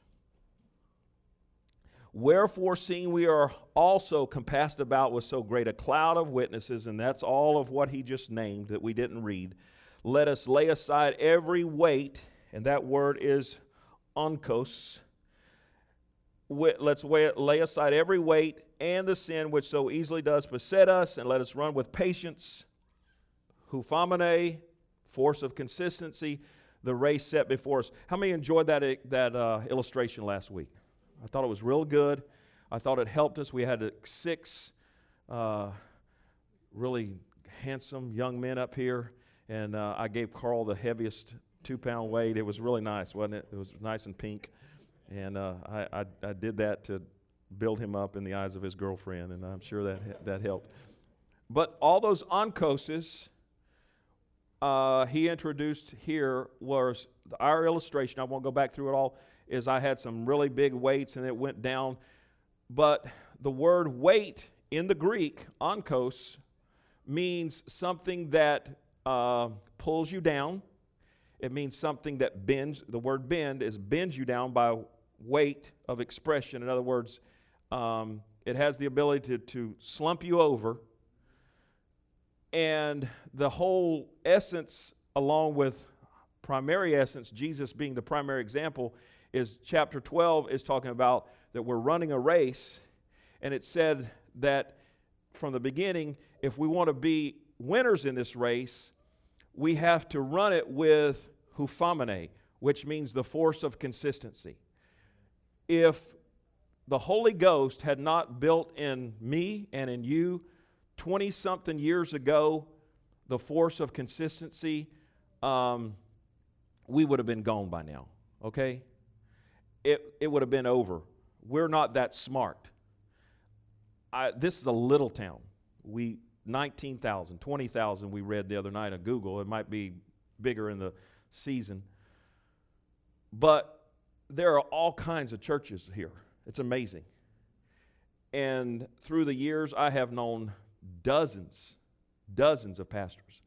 Wherefore, seeing we are also compassed about with so great a cloud of witnesses, and that's all of what he just named that we didn't read, let us lay aside every weight, and that word is onkos. Let's lay aside every weight and the sin which so easily does beset us, and let us run with patience, hupomene, force of consistency, the race set before us. How many enjoyed that, that uh, illustration last week? I thought it was real good. I thought it helped us. We had six uh, really handsome young men up here, and uh, I gave Carl the heaviest two-pound weight. It was really nice, wasn't it? It was nice and pink, and uh, I, I, I did that to build him up in the eyes of his girlfriend, and I'm sure that that helped. But all those onkoses uh, he introduced here was our illustration. I won't go back through it all. Is I had some really big weights and it went down. But the word weight in the Greek, onkos, means something that uh, pulls you down. It means something that bends. The word bend is bends you down by weight of expression. In other words, um, it has the ability to, to slump you over. And the whole essence, along with primary essence, Jesus being the primary example, is chapter twelve is talking about that we're running a race, and it said that from the beginning, if we want to be winners in this race, we have to run it with hupomene, which means the force of consistency. If the Holy Ghost had not built in me and in you twenty-something years ago the force of consistency, um, we would have been gone by now, okay? It, it would have been over. We're not that smart. I, this is a little town. We nineteen thousand, twenty thousand we read the other night on Google. It might be bigger in the season. But there are all kinds of churches here. It's amazing. And through the years, I have known dozens, dozens of pastors.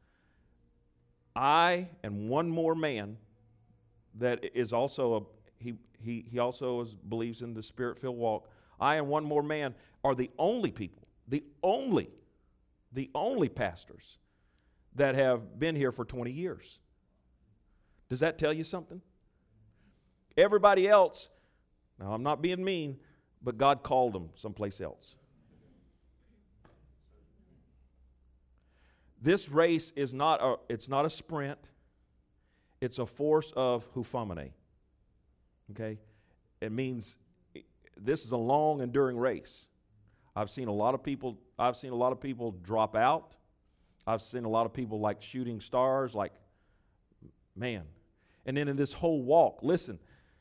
I and one more man that is also a He, he, he also is, believes in the Spirit-filled walk. I and one more man are the only people, the only, the only pastors that have been here for twenty years. Does that tell you something? Everybody else, now I'm not being mean, but God called them someplace else. This race is not a, it's not a sprint. It's a force of hupomene. Okay? It means this is a long, enduring race. I've seen a lot of people, I've seen a lot of people drop out. I've seen a lot of people like shooting stars, like, man. And then in this whole walk, listen,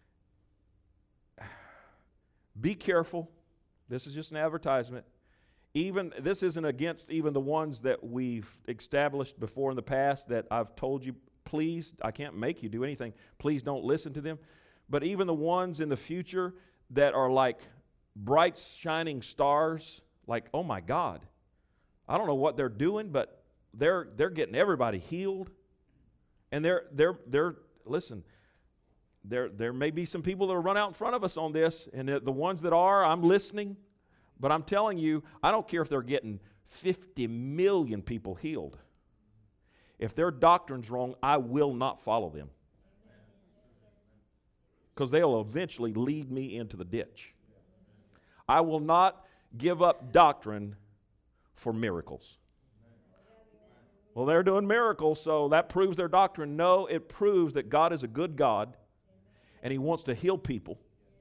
be careful. This is just an advertisement. Even, this isn't against even the ones that we've established before in the past that I've told you, please, I can't make you do anything. Please don't listen to them. But even the ones in the future that are like bright shining stars, like, oh my God, I don't know what they're doing, but they're they're getting everybody healed. And they're they're they're listen, there there may be some people that will run out in front of us on this, and the, the ones that are, I'm listening, but I'm telling you, I don't care if they're getting fifty million people healed. If their doctrine's wrong, I will not follow them. Because they'll eventually lead me into the ditch. I will not give up doctrine for miracles. Well, they're doing miracles, so that proves their doctrine. No, it proves that God is a good God, and He wants to heal people.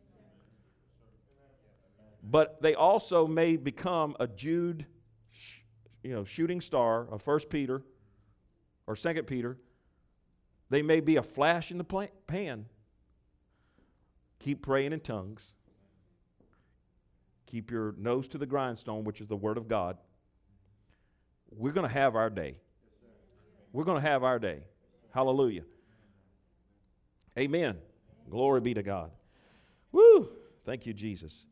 But they also may become a Jude, you know, shooting star of First Peter or Second Peter. They may be a flash in the pan. Keep praying in tongues. Keep your nose to the grindstone, which is the Word of God. We're going to have our day. We're going to have our day. Hallelujah. Amen. Glory be to God. Woo! Thank you, Jesus.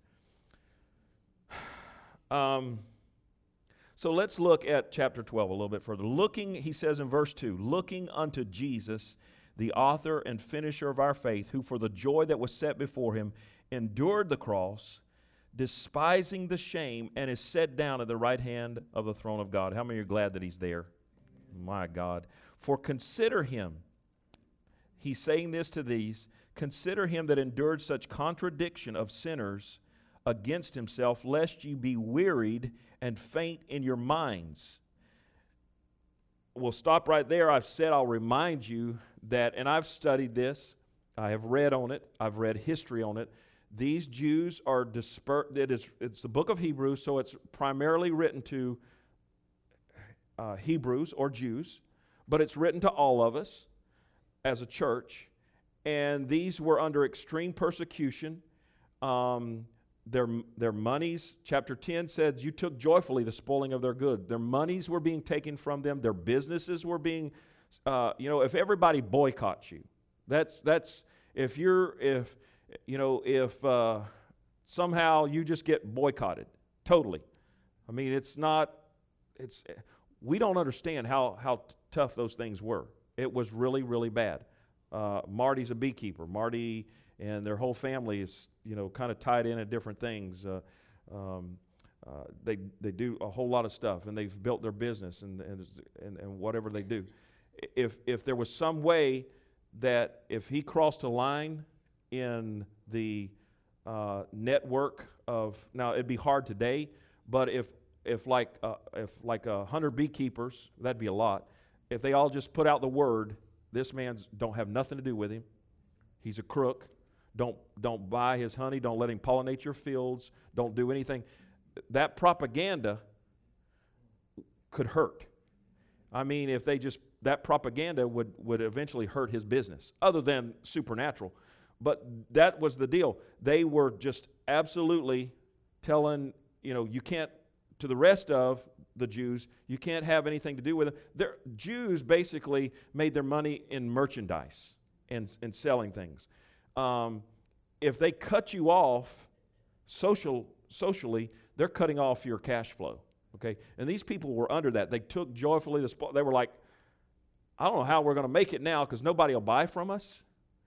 Um, so let's look at chapter twelve a little bit further. Looking, he says in verse two, looking unto Jesus, the author and finisher of our faith, who for the joy that was set before him endured the cross, despising the shame, and is set down at the right hand of the throne of God. How many are glad that he's there? My God. For consider him, he's saying this to these, consider him that endured such contradiction of sinners against himself, lest you be wearied and faint in your minds. We'll stop right there. I've said I'll remind you that, and I've studied this, I have read on it, I've read history on it. These Jews are dispersed. It is, it's the book of Hebrews, so it's primarily written to uh, Hebrews or Jews, but it's written to all of us as a church. And these were under extreme persecution. Um, their, their monies, chapter ten said, you took joyfully the spoiling of their good. Their monies were being taken from them. Their businesses were being, uh, you know, if everybody boycotts you, that's, that's, if you're, if, you know, if uh, somehow you just get boycotted, totally. I mean, it's not, it's, we don't understand how, how t- tough those things were. It was really, really bad. Uh, Marty's a beekeeper. Marty and their whole family is, you know, kind of tied in at different things. Uh, um, uh, they they do a whole lot of stuff, and they've built their business and and, and and whatever they do. If if there was some way that if he crossed a line in the uh, network of, now it'd be hard today, but if if like uh, if like a hundred beekeepers, that'd be a lot. If they all just put out the word, this man's don't have nothing to do with him. He's a crook. Don't don't buy his honey. Don't let him pollinate your fields. Don't do anything. That propaganda could hurt. I mean, if they just, that propaganda would, would eventually hurt his business, other than supernatural. But that was the deal. They were just absolutely telling, you know, you can't, to the rest of the Jews, you can't have anything to do with it. Their, Jews basically made their money in merchandise and, and selling things. Um, if they cut you off social, socially, they're cutting off your cash flow. Okay, and these people were under that. They took joyfully the spoil. They were like, I don't know how we're going to make it now because nobody will buy from us.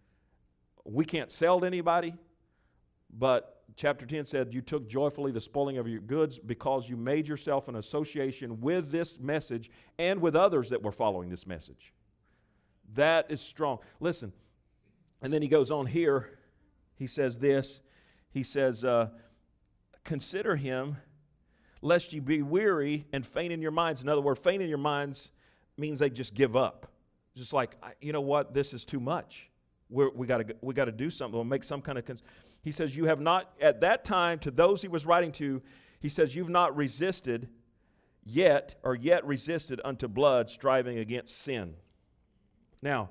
We can't sell to anybody. But chapter ten said, you took joyfully the spoiling of your goods because you made yourself an association with this message and with others that were following this message. That is strong. Listen, and then he goes on here. He says this. He says, uh, consider him, lest you be weary and faint in your minds. In other words, faint in your minds means they just give up. Just like, you know what, this is too much. We're, we got to we got to do something. We'll make some kind of. Cons- he says, you have not, at that time, to those he was writing to, he says, you've not resisted yet, or yet resisted unto blood, striving against sin. Now,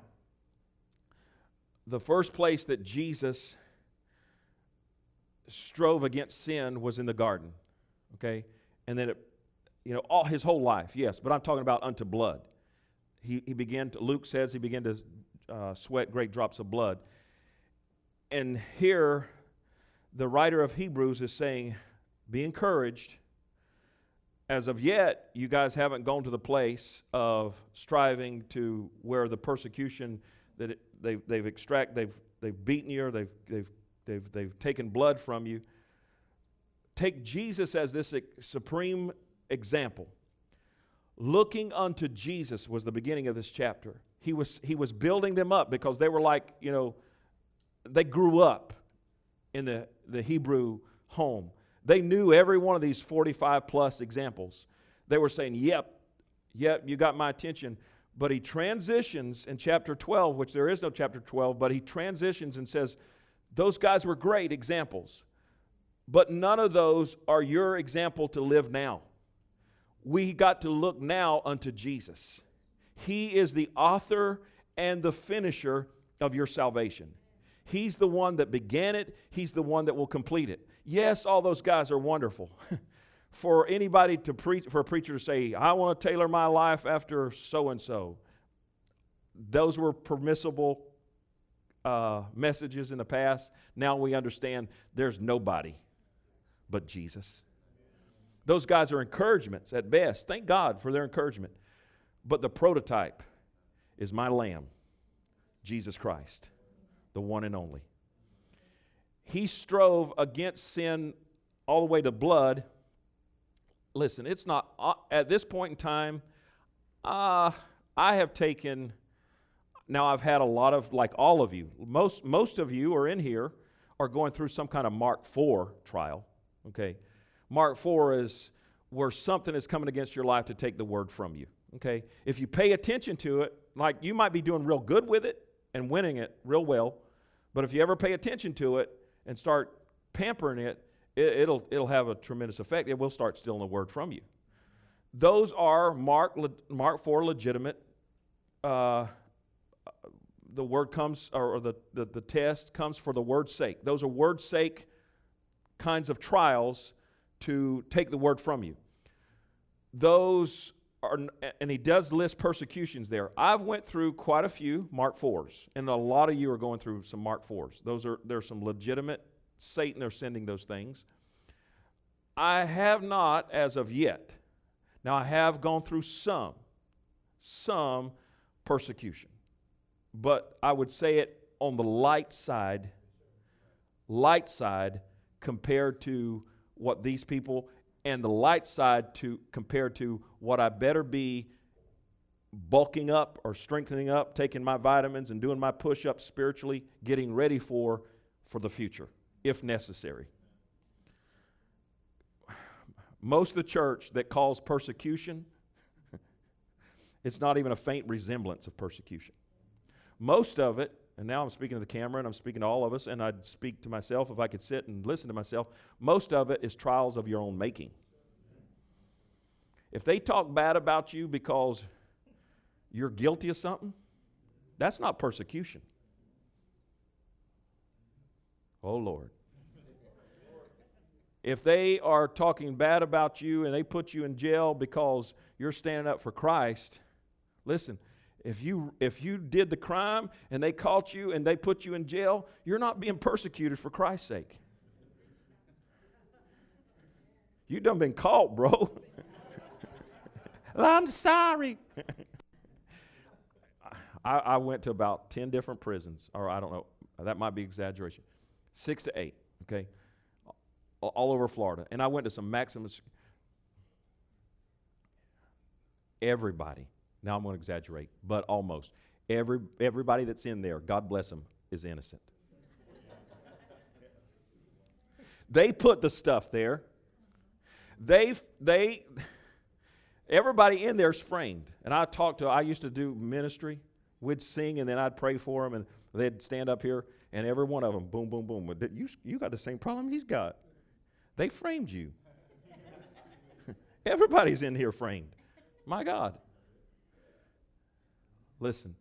the first place that Jesus strove against sin was in the garden. Okay? And then, it, you know, all his whole life, yes, but I'm talking about unto blood. He, he began to, Luke says he began to uh, sweat great drops of blood. And here, the writer of Hebrews is saying, be encouraged as of yet, you guys haven't gone to the place of striving to where the persecution that it, they've they've extract they've they've beaten you, or they've they've they've they've taken blood from you. Take Jesus as this supreme example. Looking unto Jesus was the beginning of this chapter. He was he was building them up because they were like, you know, they grew up in the, the Hebrew home. They knew every one of these forty-five plus examples. They were saying, yep, yep, you got my attention. But he transitions in chapter twelve, which there is no chapter twelve, but he transitions and says, those guys were great examples, but none of those are your example to live now. We got to look now unto Jesus. He is the author and the finisher of your salvation. He's the one that began it. He's the one that will complete it. Yes, all those guys are wonderful. For anybody to preach, for a preacher to say, I want to tailor my life after so-and-so. Those were permissible uh, messages in the past. Now we understand there's nobody but Jesus. Those guys are encouragements at best. Thank God for their encouragement. But the prototype is my Lamb, Jesus Christ, the one and only. He strove against sin all the way to blood. Listen, it's not, uh, at this point in time, uh, I have taken, now I've had a lot of, like all of you, most, most of you are in here, are going through some kind of Mark four trial, okay? Mark four is where something is coming against your life to take the word from you, okay? If you pay attention to it, like you might be doing real good with it and winning it real well, but if you ever pay attention to it and start pampering it, it it'll, it'll have a tremendous effect. It will start stealing the word from you. Those are Mark, Mark four legitimate. Uh, the word comes, or the, the, the test comes for the word's sake. Those are word's sake kinds of trials to take the word from you. Those are, and he does list persecutions there. I've went through quite a few Mark fours, and a lot of you are going through some Mark fours. Those are, there's some legitimate Satan are sending those things. I have not as of yet. Now I have gone through some, some persecution. But I would say it on the light side, light side compared to what these people, and the light side to compared to what I better be bulking up or strengthening up, taking my vitamins and doing my push-ups spiritually, getting ready for, for the future, if necessary. Most of the church that calls persecution, it's not even a faint resemblance of persecution. Most of it, and now I'm speaking to the camera and I'm speaking to all of us, and I'd speak to myself if I could sit and listen to myself, most of it is trials of your own making. If they talk bad about you because you're guilty of something, that's not persecution. Oh, Lord. If they are talking bad about you and they put you in jail because you're standing up for Christ, listen, if you if you did the crime and they caught you and they put you in jail, you're not being persecuted for Christ's sake. You done been caught, bro. I'm sorry. I, I went to about ten different prisons, or I don't know, that might be exaggeration. Six to eight, okay, all over Florida. And I went to some maximum, everybody, now I'm going to exaggerate, but almost, every everybody that's in there, God bless them, is innocent. They put the stuff there. They, they, everybody in there is framed. And I talked to, I used to do ministry. We'd sing and then I'd pray for them and they'd stand up here and every one of them, boom, boom, boom. You, you got the same problem he's got. They framed you. Everybody's in here framed. My God. Listen,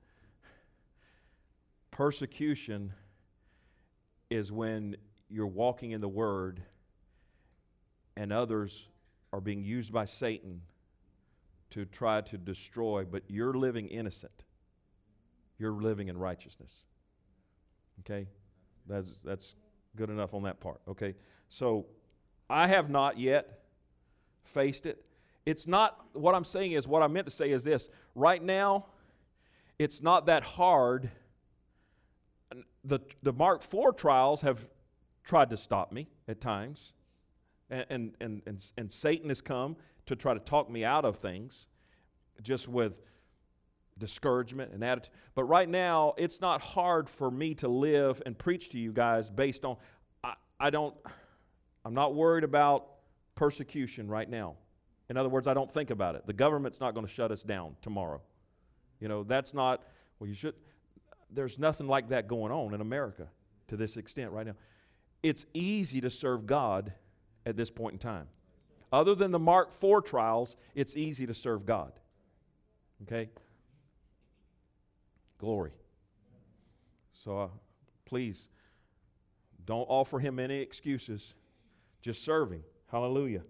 persecution is when you're walking in the Word and others are being used by Satan to try to destroy, but you're living innocent. You're living in righteousness. Okay? That's, that's good enough on that part. Okay? So, I have not yet faced it, It's not, what I'm saying is, what I meant to say is this. Right now, it's not that hard. The, the Mark four trials have tried to stop me at times. And, and, and, and, and Satan has come to try to talk me out of things just with discouragement and attitude. But right now, it's not hard for me to live and preach to you guys based on, I, I don't, I'm not worried about persecution right now. In other words, I don't think about it. The government's not going to shut us down tomorrow. You know, that's not, well, you should, there's nothing like that going on in America to this extent right now. It's easy to serve God at this point in time. Other than the Mark four trials, it's easy to serve God. Okay? Glory. So uh, please, don't offer him any excuses. Just serve him. Hallelujah.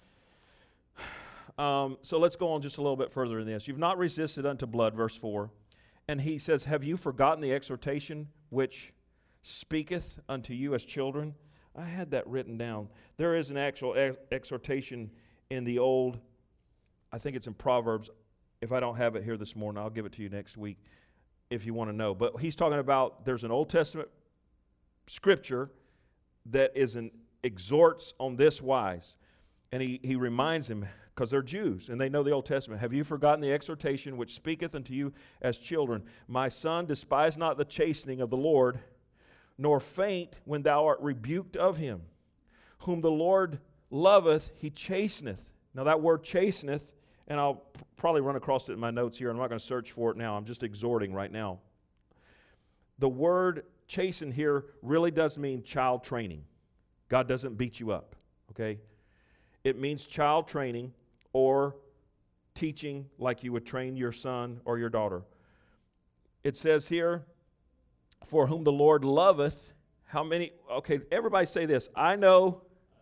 Um, so let's go on just a little bit further in this. You've not resisted unto blood, verse four. And he says, have you forgotten the exhortation which speaketh unto you as children? I had that written down. There is an actual ex- exhortation in the old, I think it's in Proverbs. If I don't have it here this morning, I'll give it to you next week if you want to know. But he's talking about, there's an Old Testament scripture that is an exhorts on this wise. And he, he reminds him, because they're Jews and they know the Old Testament. Have you forgotten the exhortation which speaketh unto you as children? My son, despise not the chastening of the Lord, nor faint when thou art rebuked of him. Whom the Lord loveth, he chasteneth. Now that word chasteneth, and I'll pr- probably run across it in my notes here. I'm not going to search for it now. I'm just exhorting right now. The word chasten here really does mean child training. God doesn't beat you up, okay? It means child training or teaching like you would train your son or your daughter. It says here, for whom the Lord loveth, how many, okay, everybody say this. I know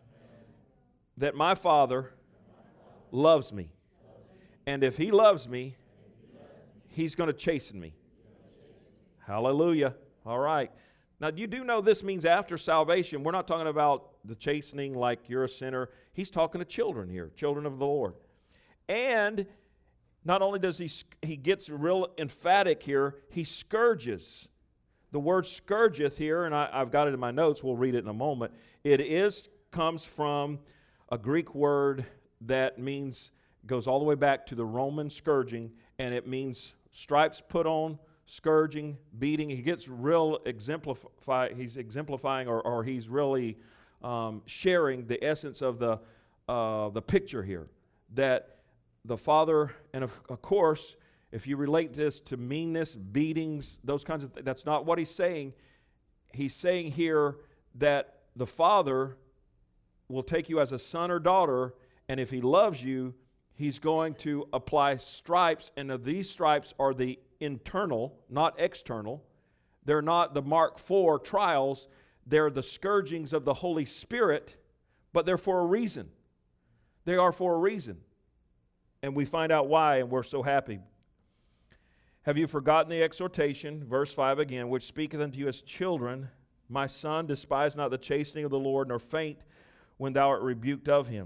that my Father loves me. And if he loves me, he's going to chasten me. Hallelujah. All right. Now, you do know this means after salvation. We're not talking about the chastening like you're a sinner. He's talking to children here, children of the Lord. And not only does he, he gets real emphatic here, he scourges. The word scourgeth here, and I, I've got it in my notes, we'll read it in a moment. It is, comes from a Greek word that means, goes all the way back to the Roman scourging, and it means stripes put on, scourging, beating. He gets real exemplify. He's exemplifying, or, or he's really um, sharing the essence of the uh, the picture here. That the Father, and of, of course, if you relate this to meanness, beatings, those kinds of things, that's not what he's saying. He's saying here that the Father will take you as a son or daughter, and if he loves you, he's going to apply stripes, and these stripes are the internal, not external. They're not the Mark four trials. They're the scourgings of the Holy Spirit, but they're for a reason. They are for a reason. And we find out why, and we're so happy. Have you forgotten the exhortation, verse five again, which speaketh unto you as children? My son, despise not the chastening of the Lord, nor faint when thou art rebuked of him.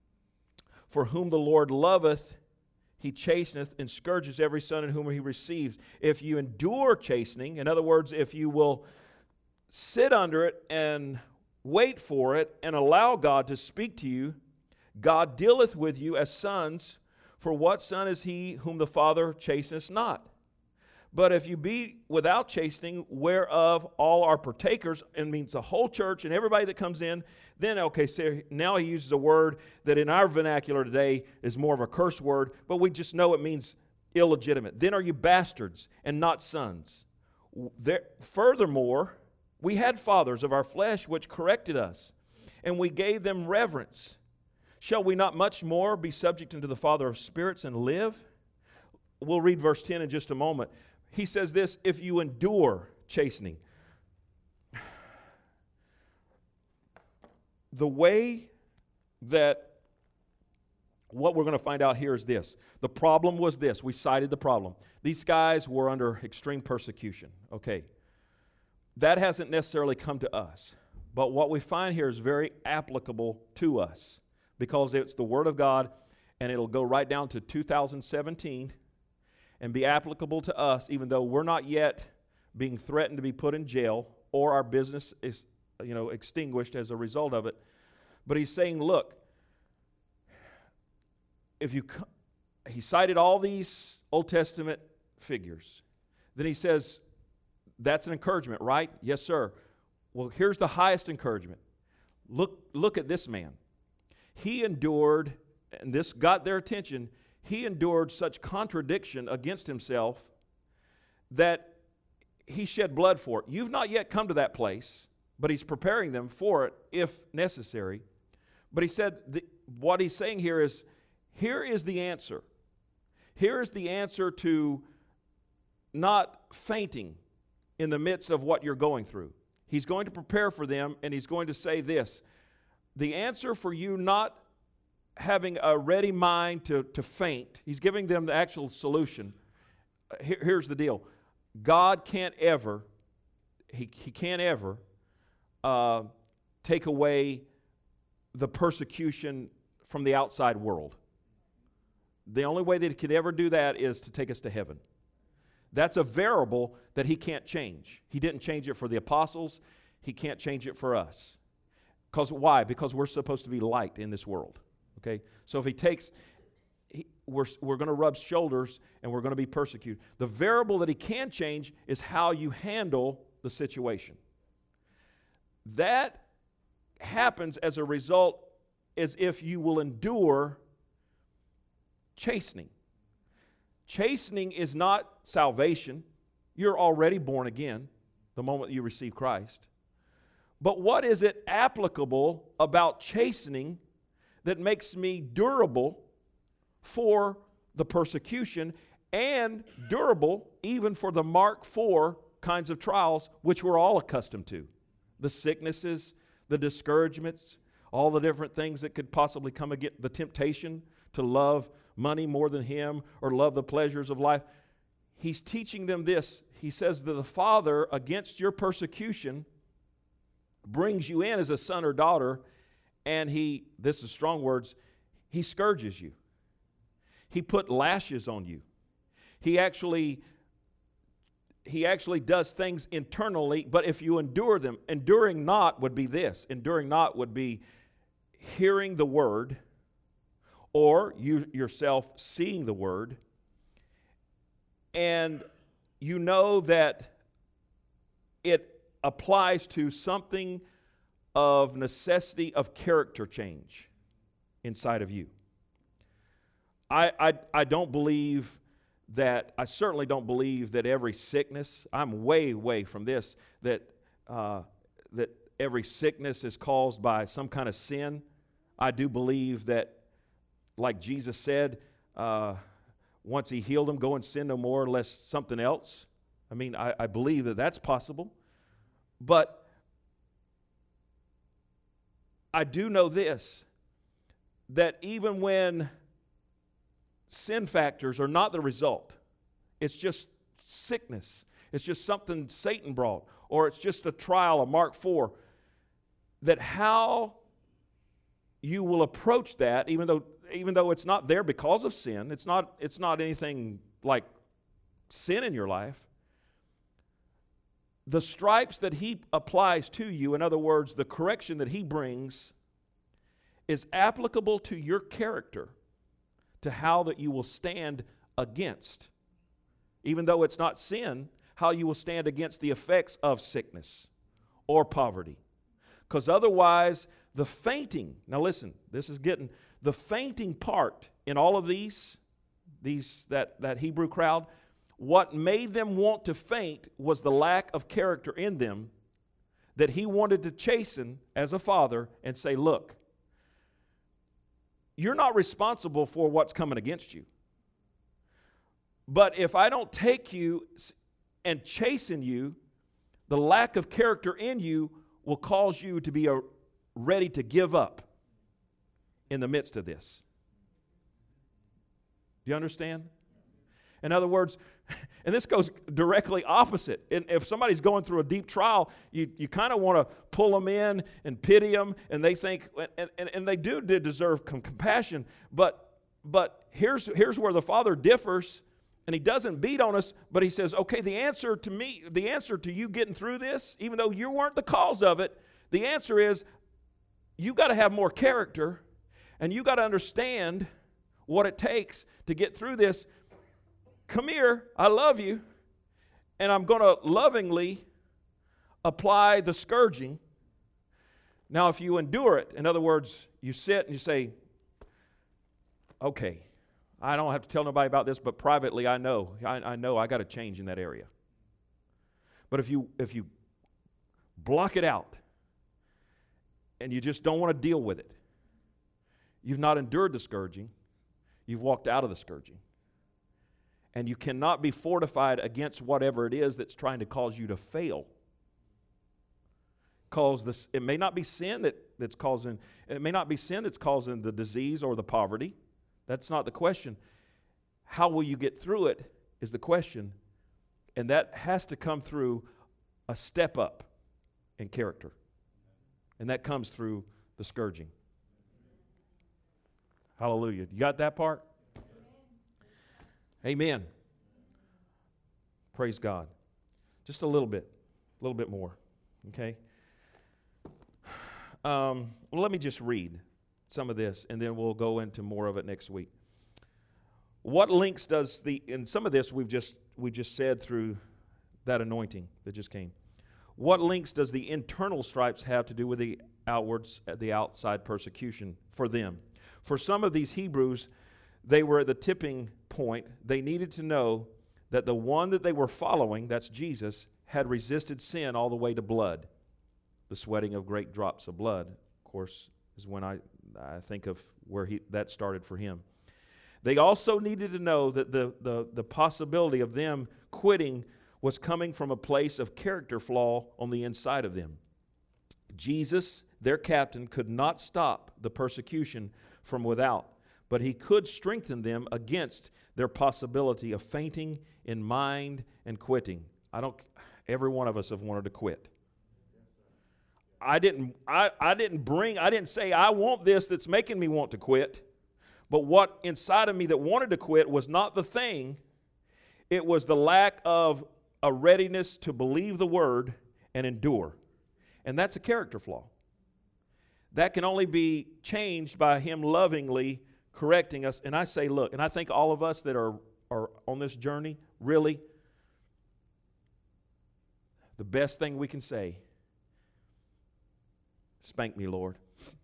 For whom the Lord loveth, he chasteneth and scourges every son in whom he receives. If you endure chastening, in other words, if you will sit under it and wait for it and allow God to speak to you, God dealeth with you as sons. For what son is he whom the Father chasteneth not? But if you be without chastening, whereof all are partakers, and means the whole church and everybody that comes in, then, okay, so now he uses a word that in our vernacular today is more of a curse word, but we just know it means illegitimate. Then are you bastards and not sons? There, furthermore, we had fathers of our flesh which corrected us, and we gave them reverence. Shall we not much more be subject unto the Father of spirits and live? We'll read verse ten in just a moment. He says this, if you endure chastening. The way that, what we're going to find out here is this. The problem was this. We cited the problem. These guys were under extreme persecution. Okay. That hasn't necessarily come to us. But what we find here is very applicable to us because it's the Word of God and it'll go right down to two thousand seventeen and be applicable to us, even though we're not yet being threatened to be put in jail or our business is, you know, extinguished as a result of it. But he's saying, look, if you, he cited all these Old Testament figures. Then he says, that's an encouragement, right? Yes, sir. Well, here's the highest encouragement. Look, look at this man. He endured, and this got their attention, he endured such contradiction against himself that he shed blood for it. You've not yet come to that place, but he's preparing them for it if necessary. But he said, the, what he's saying here is, here is the answer. Here is the answer to not fainting in the midst of what you're going through. He's going to prepare for them, and he's going to say this. The answer for you not having a ready mind to, to faint, he's giving them the actual solution. Here, here's the deal. God can't ever, he, he can't ever uh, take away the persecution from the outside world. The only way that he could ever do that is to take us to heaven. That's a variable that he can't change. He didn't change it for the apostles. He can't change it for us. Because why? Because we're supposed to be light in this world. Okay? So if he takes, he, we're, we're going to rub shoulders and we're going to be persecuted. The variable that he can change is how you handle the situation. That happens as a result as if you will endure chastening. Chastening is not salvation. You're already born again the moment you receive Christ. But what is it applicable about chastening that makes me durable for the persecution and durable even for the Mark four kinds of trials which we're all accustomed to? The sicknesses, the discouragements, all the different things that could possibly come against the temptation to love money more than him or love the pleasures of life. He's teaching them this. He says that the Father, against your persecution, brings you in as a son or daughter, and he, this is strong words, he scourges you. He put lashes on you. He actually, he actually does things internally, but if you endure them, enduring not would be this. Enduring not would be hearing the word, or you yourself seeing the word, and you know that it applies to something of necessity of character change inside of you. I, I, I don't believe that, I certainly don't believe that every sickness, I'm way, way from this, that, uh, that every sickness is caused by some kind of sin. I do believe that, like Jesus said, uh, once he healed them, go and sin no more unless something else. I mean, I, I believe that that's possible. But I do know this, that even when sin factors are not the result, it's just sickness, it's just something Satan brought, or it's just a trial of Mark four, that how you will approach that, even though even though it's not there because of sin, it's not it's not anything like sin in your life. The stripes that he applies to you, in other words, the correction that he brings, is applicable to your character, to how that you will stand against, even though it's not sin, how you will stand against the effects of sickness or poverty. Because otherwise, the fainting, now listen, this is getting, the fainting part in all of these, these that, that Hebrew crowd, what made them want to faint was the lack of character in them that he wanted to chasten as a father and say, look, you're not responsible for what's coming against you. But if I don't take you and chasten you, the lack of character in you will cause you to be a, ready to give up in the midst of this. Do you understand? In other words, and this goes directly opposite. And if somebody's going through a deep trial, you, you kind of want to pull them in and pity them, and they think, and, and, and they do deserve com- compassion, but but here's, here's where the Father differs, and He doesn't beat on us, but He says, okay, the answer to me, the answer to you getting through this, even though you weren't the cause of it, the answer is you got to have more character, and you got to understand what it takes to get through this. Come here, I love you, and I'm going to lovingly apply the scourging. Now, if you endure it, in other words, you sit and you say, okay, I don't have to tell nobody about this, but privately I know, I, I know I got to change in that area. But if you if you block it out and you just don't want to deal with it, you've not endured the scourging, you've walked out of the scourging. And you cannot be fortified against whatever it is that's trying to cause you to fail. Cause this, it may not be sin that, that's causing, it may not be sin that's causing the disease or the poverty. That's not the question. How will you get through it is the question. And that has to come through a step up in character. And that comes through the scourging. Hallelujah. You got that part? Amen. Praise God. Just a little bit, a little bit more. Okay? Um, well, let me just read some of this, and then we'll go into more of it next week. What links does the, and some of this we've just we've just said through that anointing that just came. What links does the internal stripes have to do with the outwards, the outside persecution for them? For some of these Hebrews, they were at the tipping point. They needed to know that the one that they were following, that's Jesus, had resisted sin all the way to blood. The sweating of great drops of blood, of course, is when I, I think of where he, that started for him. They also needed to know that the, the, the possibility of them quitting was coming from a place of character flaw on the inside of them. Jesus, their captain, could not stop the persecution from without, but he could strengthen them against their possibility of fainting in mind and quitting. I don't, every one of us have wanted to quit. I didn't, I, I didn't bring, I didn't say I want this that's making me want to quit. But what inside of me that wanted to quit was not the thing. It was the lack of a readiness to believe the word and endure. And that's a character flaw. That can only be changed by him lovingly correcting us. And I say, look, and I think all of us that are, are on this journey, really, the best thing we can say, spank me, Lord.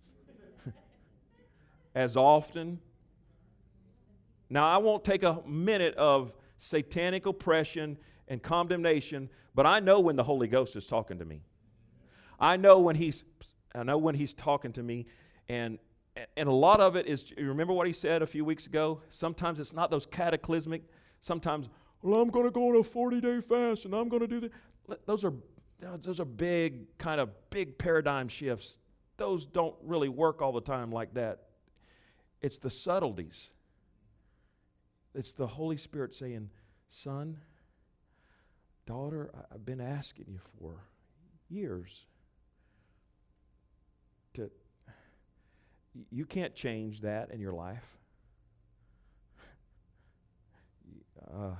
As often. Now, I won't take a minute of satanic oppression and condemnation, but I know when the Holy Ghost is talking to me. I know when he's, I know when he's talking to me, and and a lot of it is, you remember what he said a few weeks ago? Sometimes it's not those cataclysmic, sometimes, well, I'm going to go on a forty-day fast, and I'm going to do that. Those are, those are big, kind of big paradigm shifts. Those don't really work all the time like that. It's the subtleties. It's the Holy Spirit saying, son, daughter, I've been asking you for years to, you can't change that in your life. Uh,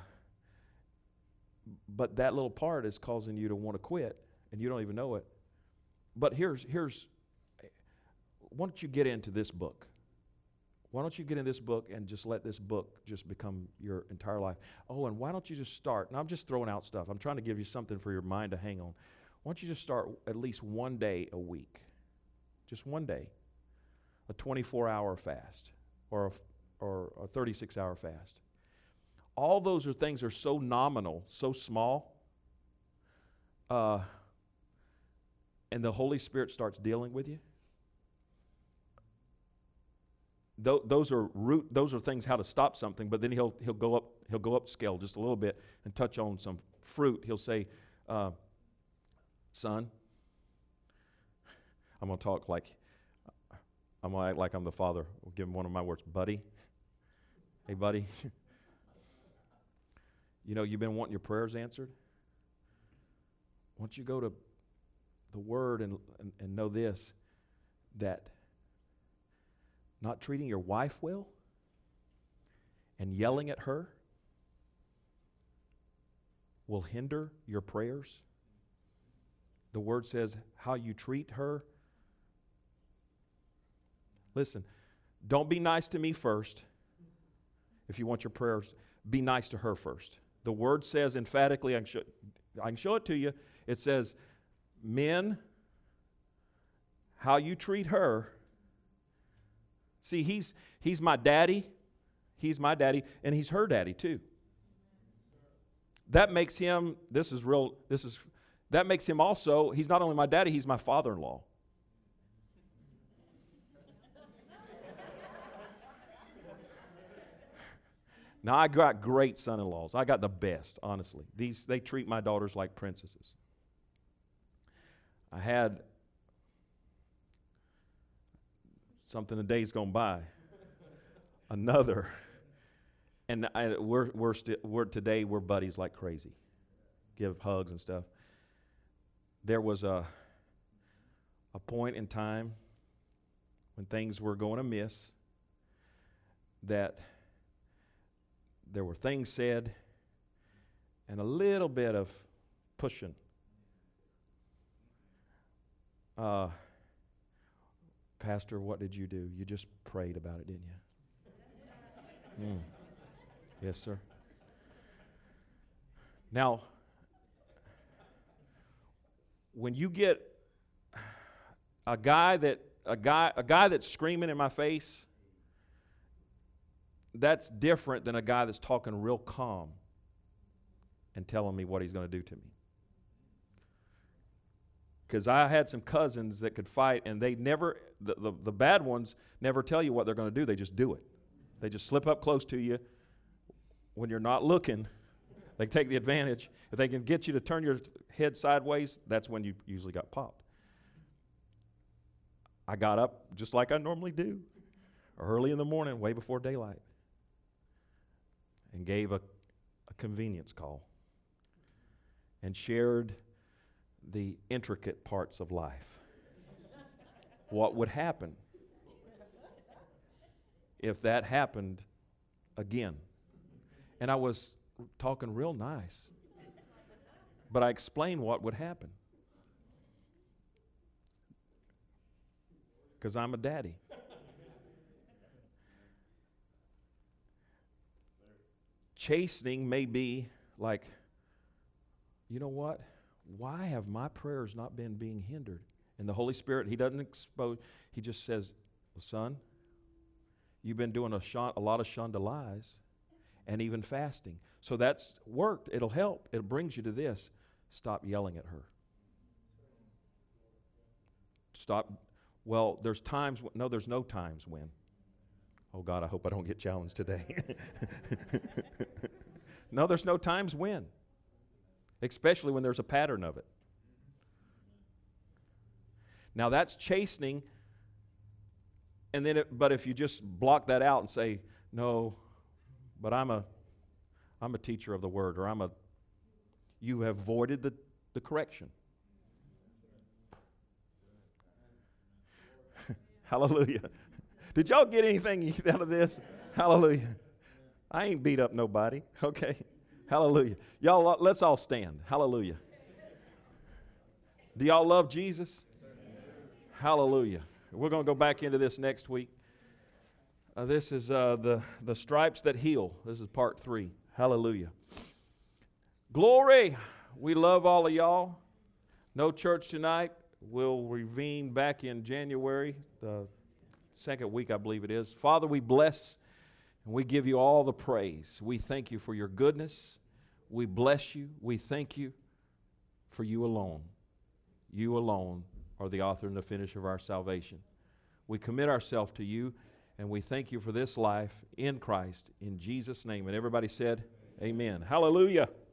but that little part is causing you to want to quit, and you don't even know it. But here's, here's, why don't you get into this book? Why don't you get in this book and just let this book just become your entire life? Oh, and why don't you just start? And I'm just throwing out stuff. I'm trying to give you something for your mind to hang on. Why don't you just start at least one day a week? Just one day. A twenty-four hour fast or a, or a thirty-six hour fast. All those are things are so nominal, so small. Uh, and the Holy Spirit starts dealing with you. Those are root. Those are things how to stop something. But then he'll he'll go up he'll go up scale just a little bit and touch on some fruit. He'll say, uh, "Son, I'm going to talk like I'm going to act like I'm the father. I'll give him one of my words, buddy. Hey, buddy. You know you've been wanting your prayers answered. Why don't you go to the Word and and, and know this, that." Not treating your wife well and yelling at her will hinder your prayers. The Word says how you treat her. Listen, don't be nice to me first. If you want your prayers, be nice to her first. The Word says emphatically, I can show, I can show it to you. It says, men, how you treat her. See, he's he's my daddy. He's my daddy, and he's her daddy too. That makes him, this is real, this is, that makes him also, he's not only my daddy, he's my father-in-law. Now, I got great son-in-laws. I got the best, honestly. These, they treat my daughters like princesses. I had something the days gone by. Another. And I, we're, we're, sti- we're today, we're buddies like crazy. Give hugs and stuff. There was a, a point in time when things were going amiss that there were things said and a little bit of pushing. Uh, Pastor, what did you do? You just prayed about it, didn't you? Mm. Yes, sir. Now, when you get a guy that a guy a guy that's screaming in my face, that's different than a guy that's talking real calm and telling me what he's going to do to me. Because I had some cousins that could fight, and they never, the, the, the bad ones never tell you what they're going to do. They just do it. They just slip up close to you when you're not looking. They take the advantage. If they can get you to turn your head sideways, that's when you usually got popped. I got up just like I normally do, early in the morning, way before daylight, and gave a, a convenience call and shared the intricate parts of life. What would happen if that happened again? And I was talking real nice, but I explained what would happen. Because I'm a daddy. Chastening may be like, you know what? Why have my prayers not been being hindered? And the Holy Spirit, He doesn't expose, He just says, well, son, you've been doing a, shun, a lot of shunda lies and even fasting. So that's worked. It'll help. It brings you to this. Stop yelling at her. Stop. Well, there's times, w- no, there's no times when. Oh, God, I hope I don't get challenged today. No, there's no times when. Especially when there's a pattern of it. Now that's chastening, and then, it, but if you just block that out and say, no, but I'm a, I'm a teacher of the word, or I'm a, you have voided the, the correction. Hallelujah. Did y'all get anything out of this? Hallelujah. I ain't beat up nobody, okay? Hallelujah. Y'all, let's all stand. Hallelujah. Do y'all love Jesus? Hallelujah. We're going to go back into this next week. Uh, this is uh, the, the stripes that heal. This is part three. Hallelujah. Glory. We love all of y'all. No church tonight. We'll reconvene back in January, the second week, I believe it is. Father, we bless and we give you all the praise. We thank you for your goodness. We bless you. We thank you for you alone. You alone are the author and the finisher of our salvation. We commit ourselves to you, and we thank you for this life in Christ, in Jesus' name. And everybody said, amen. Hallelujah.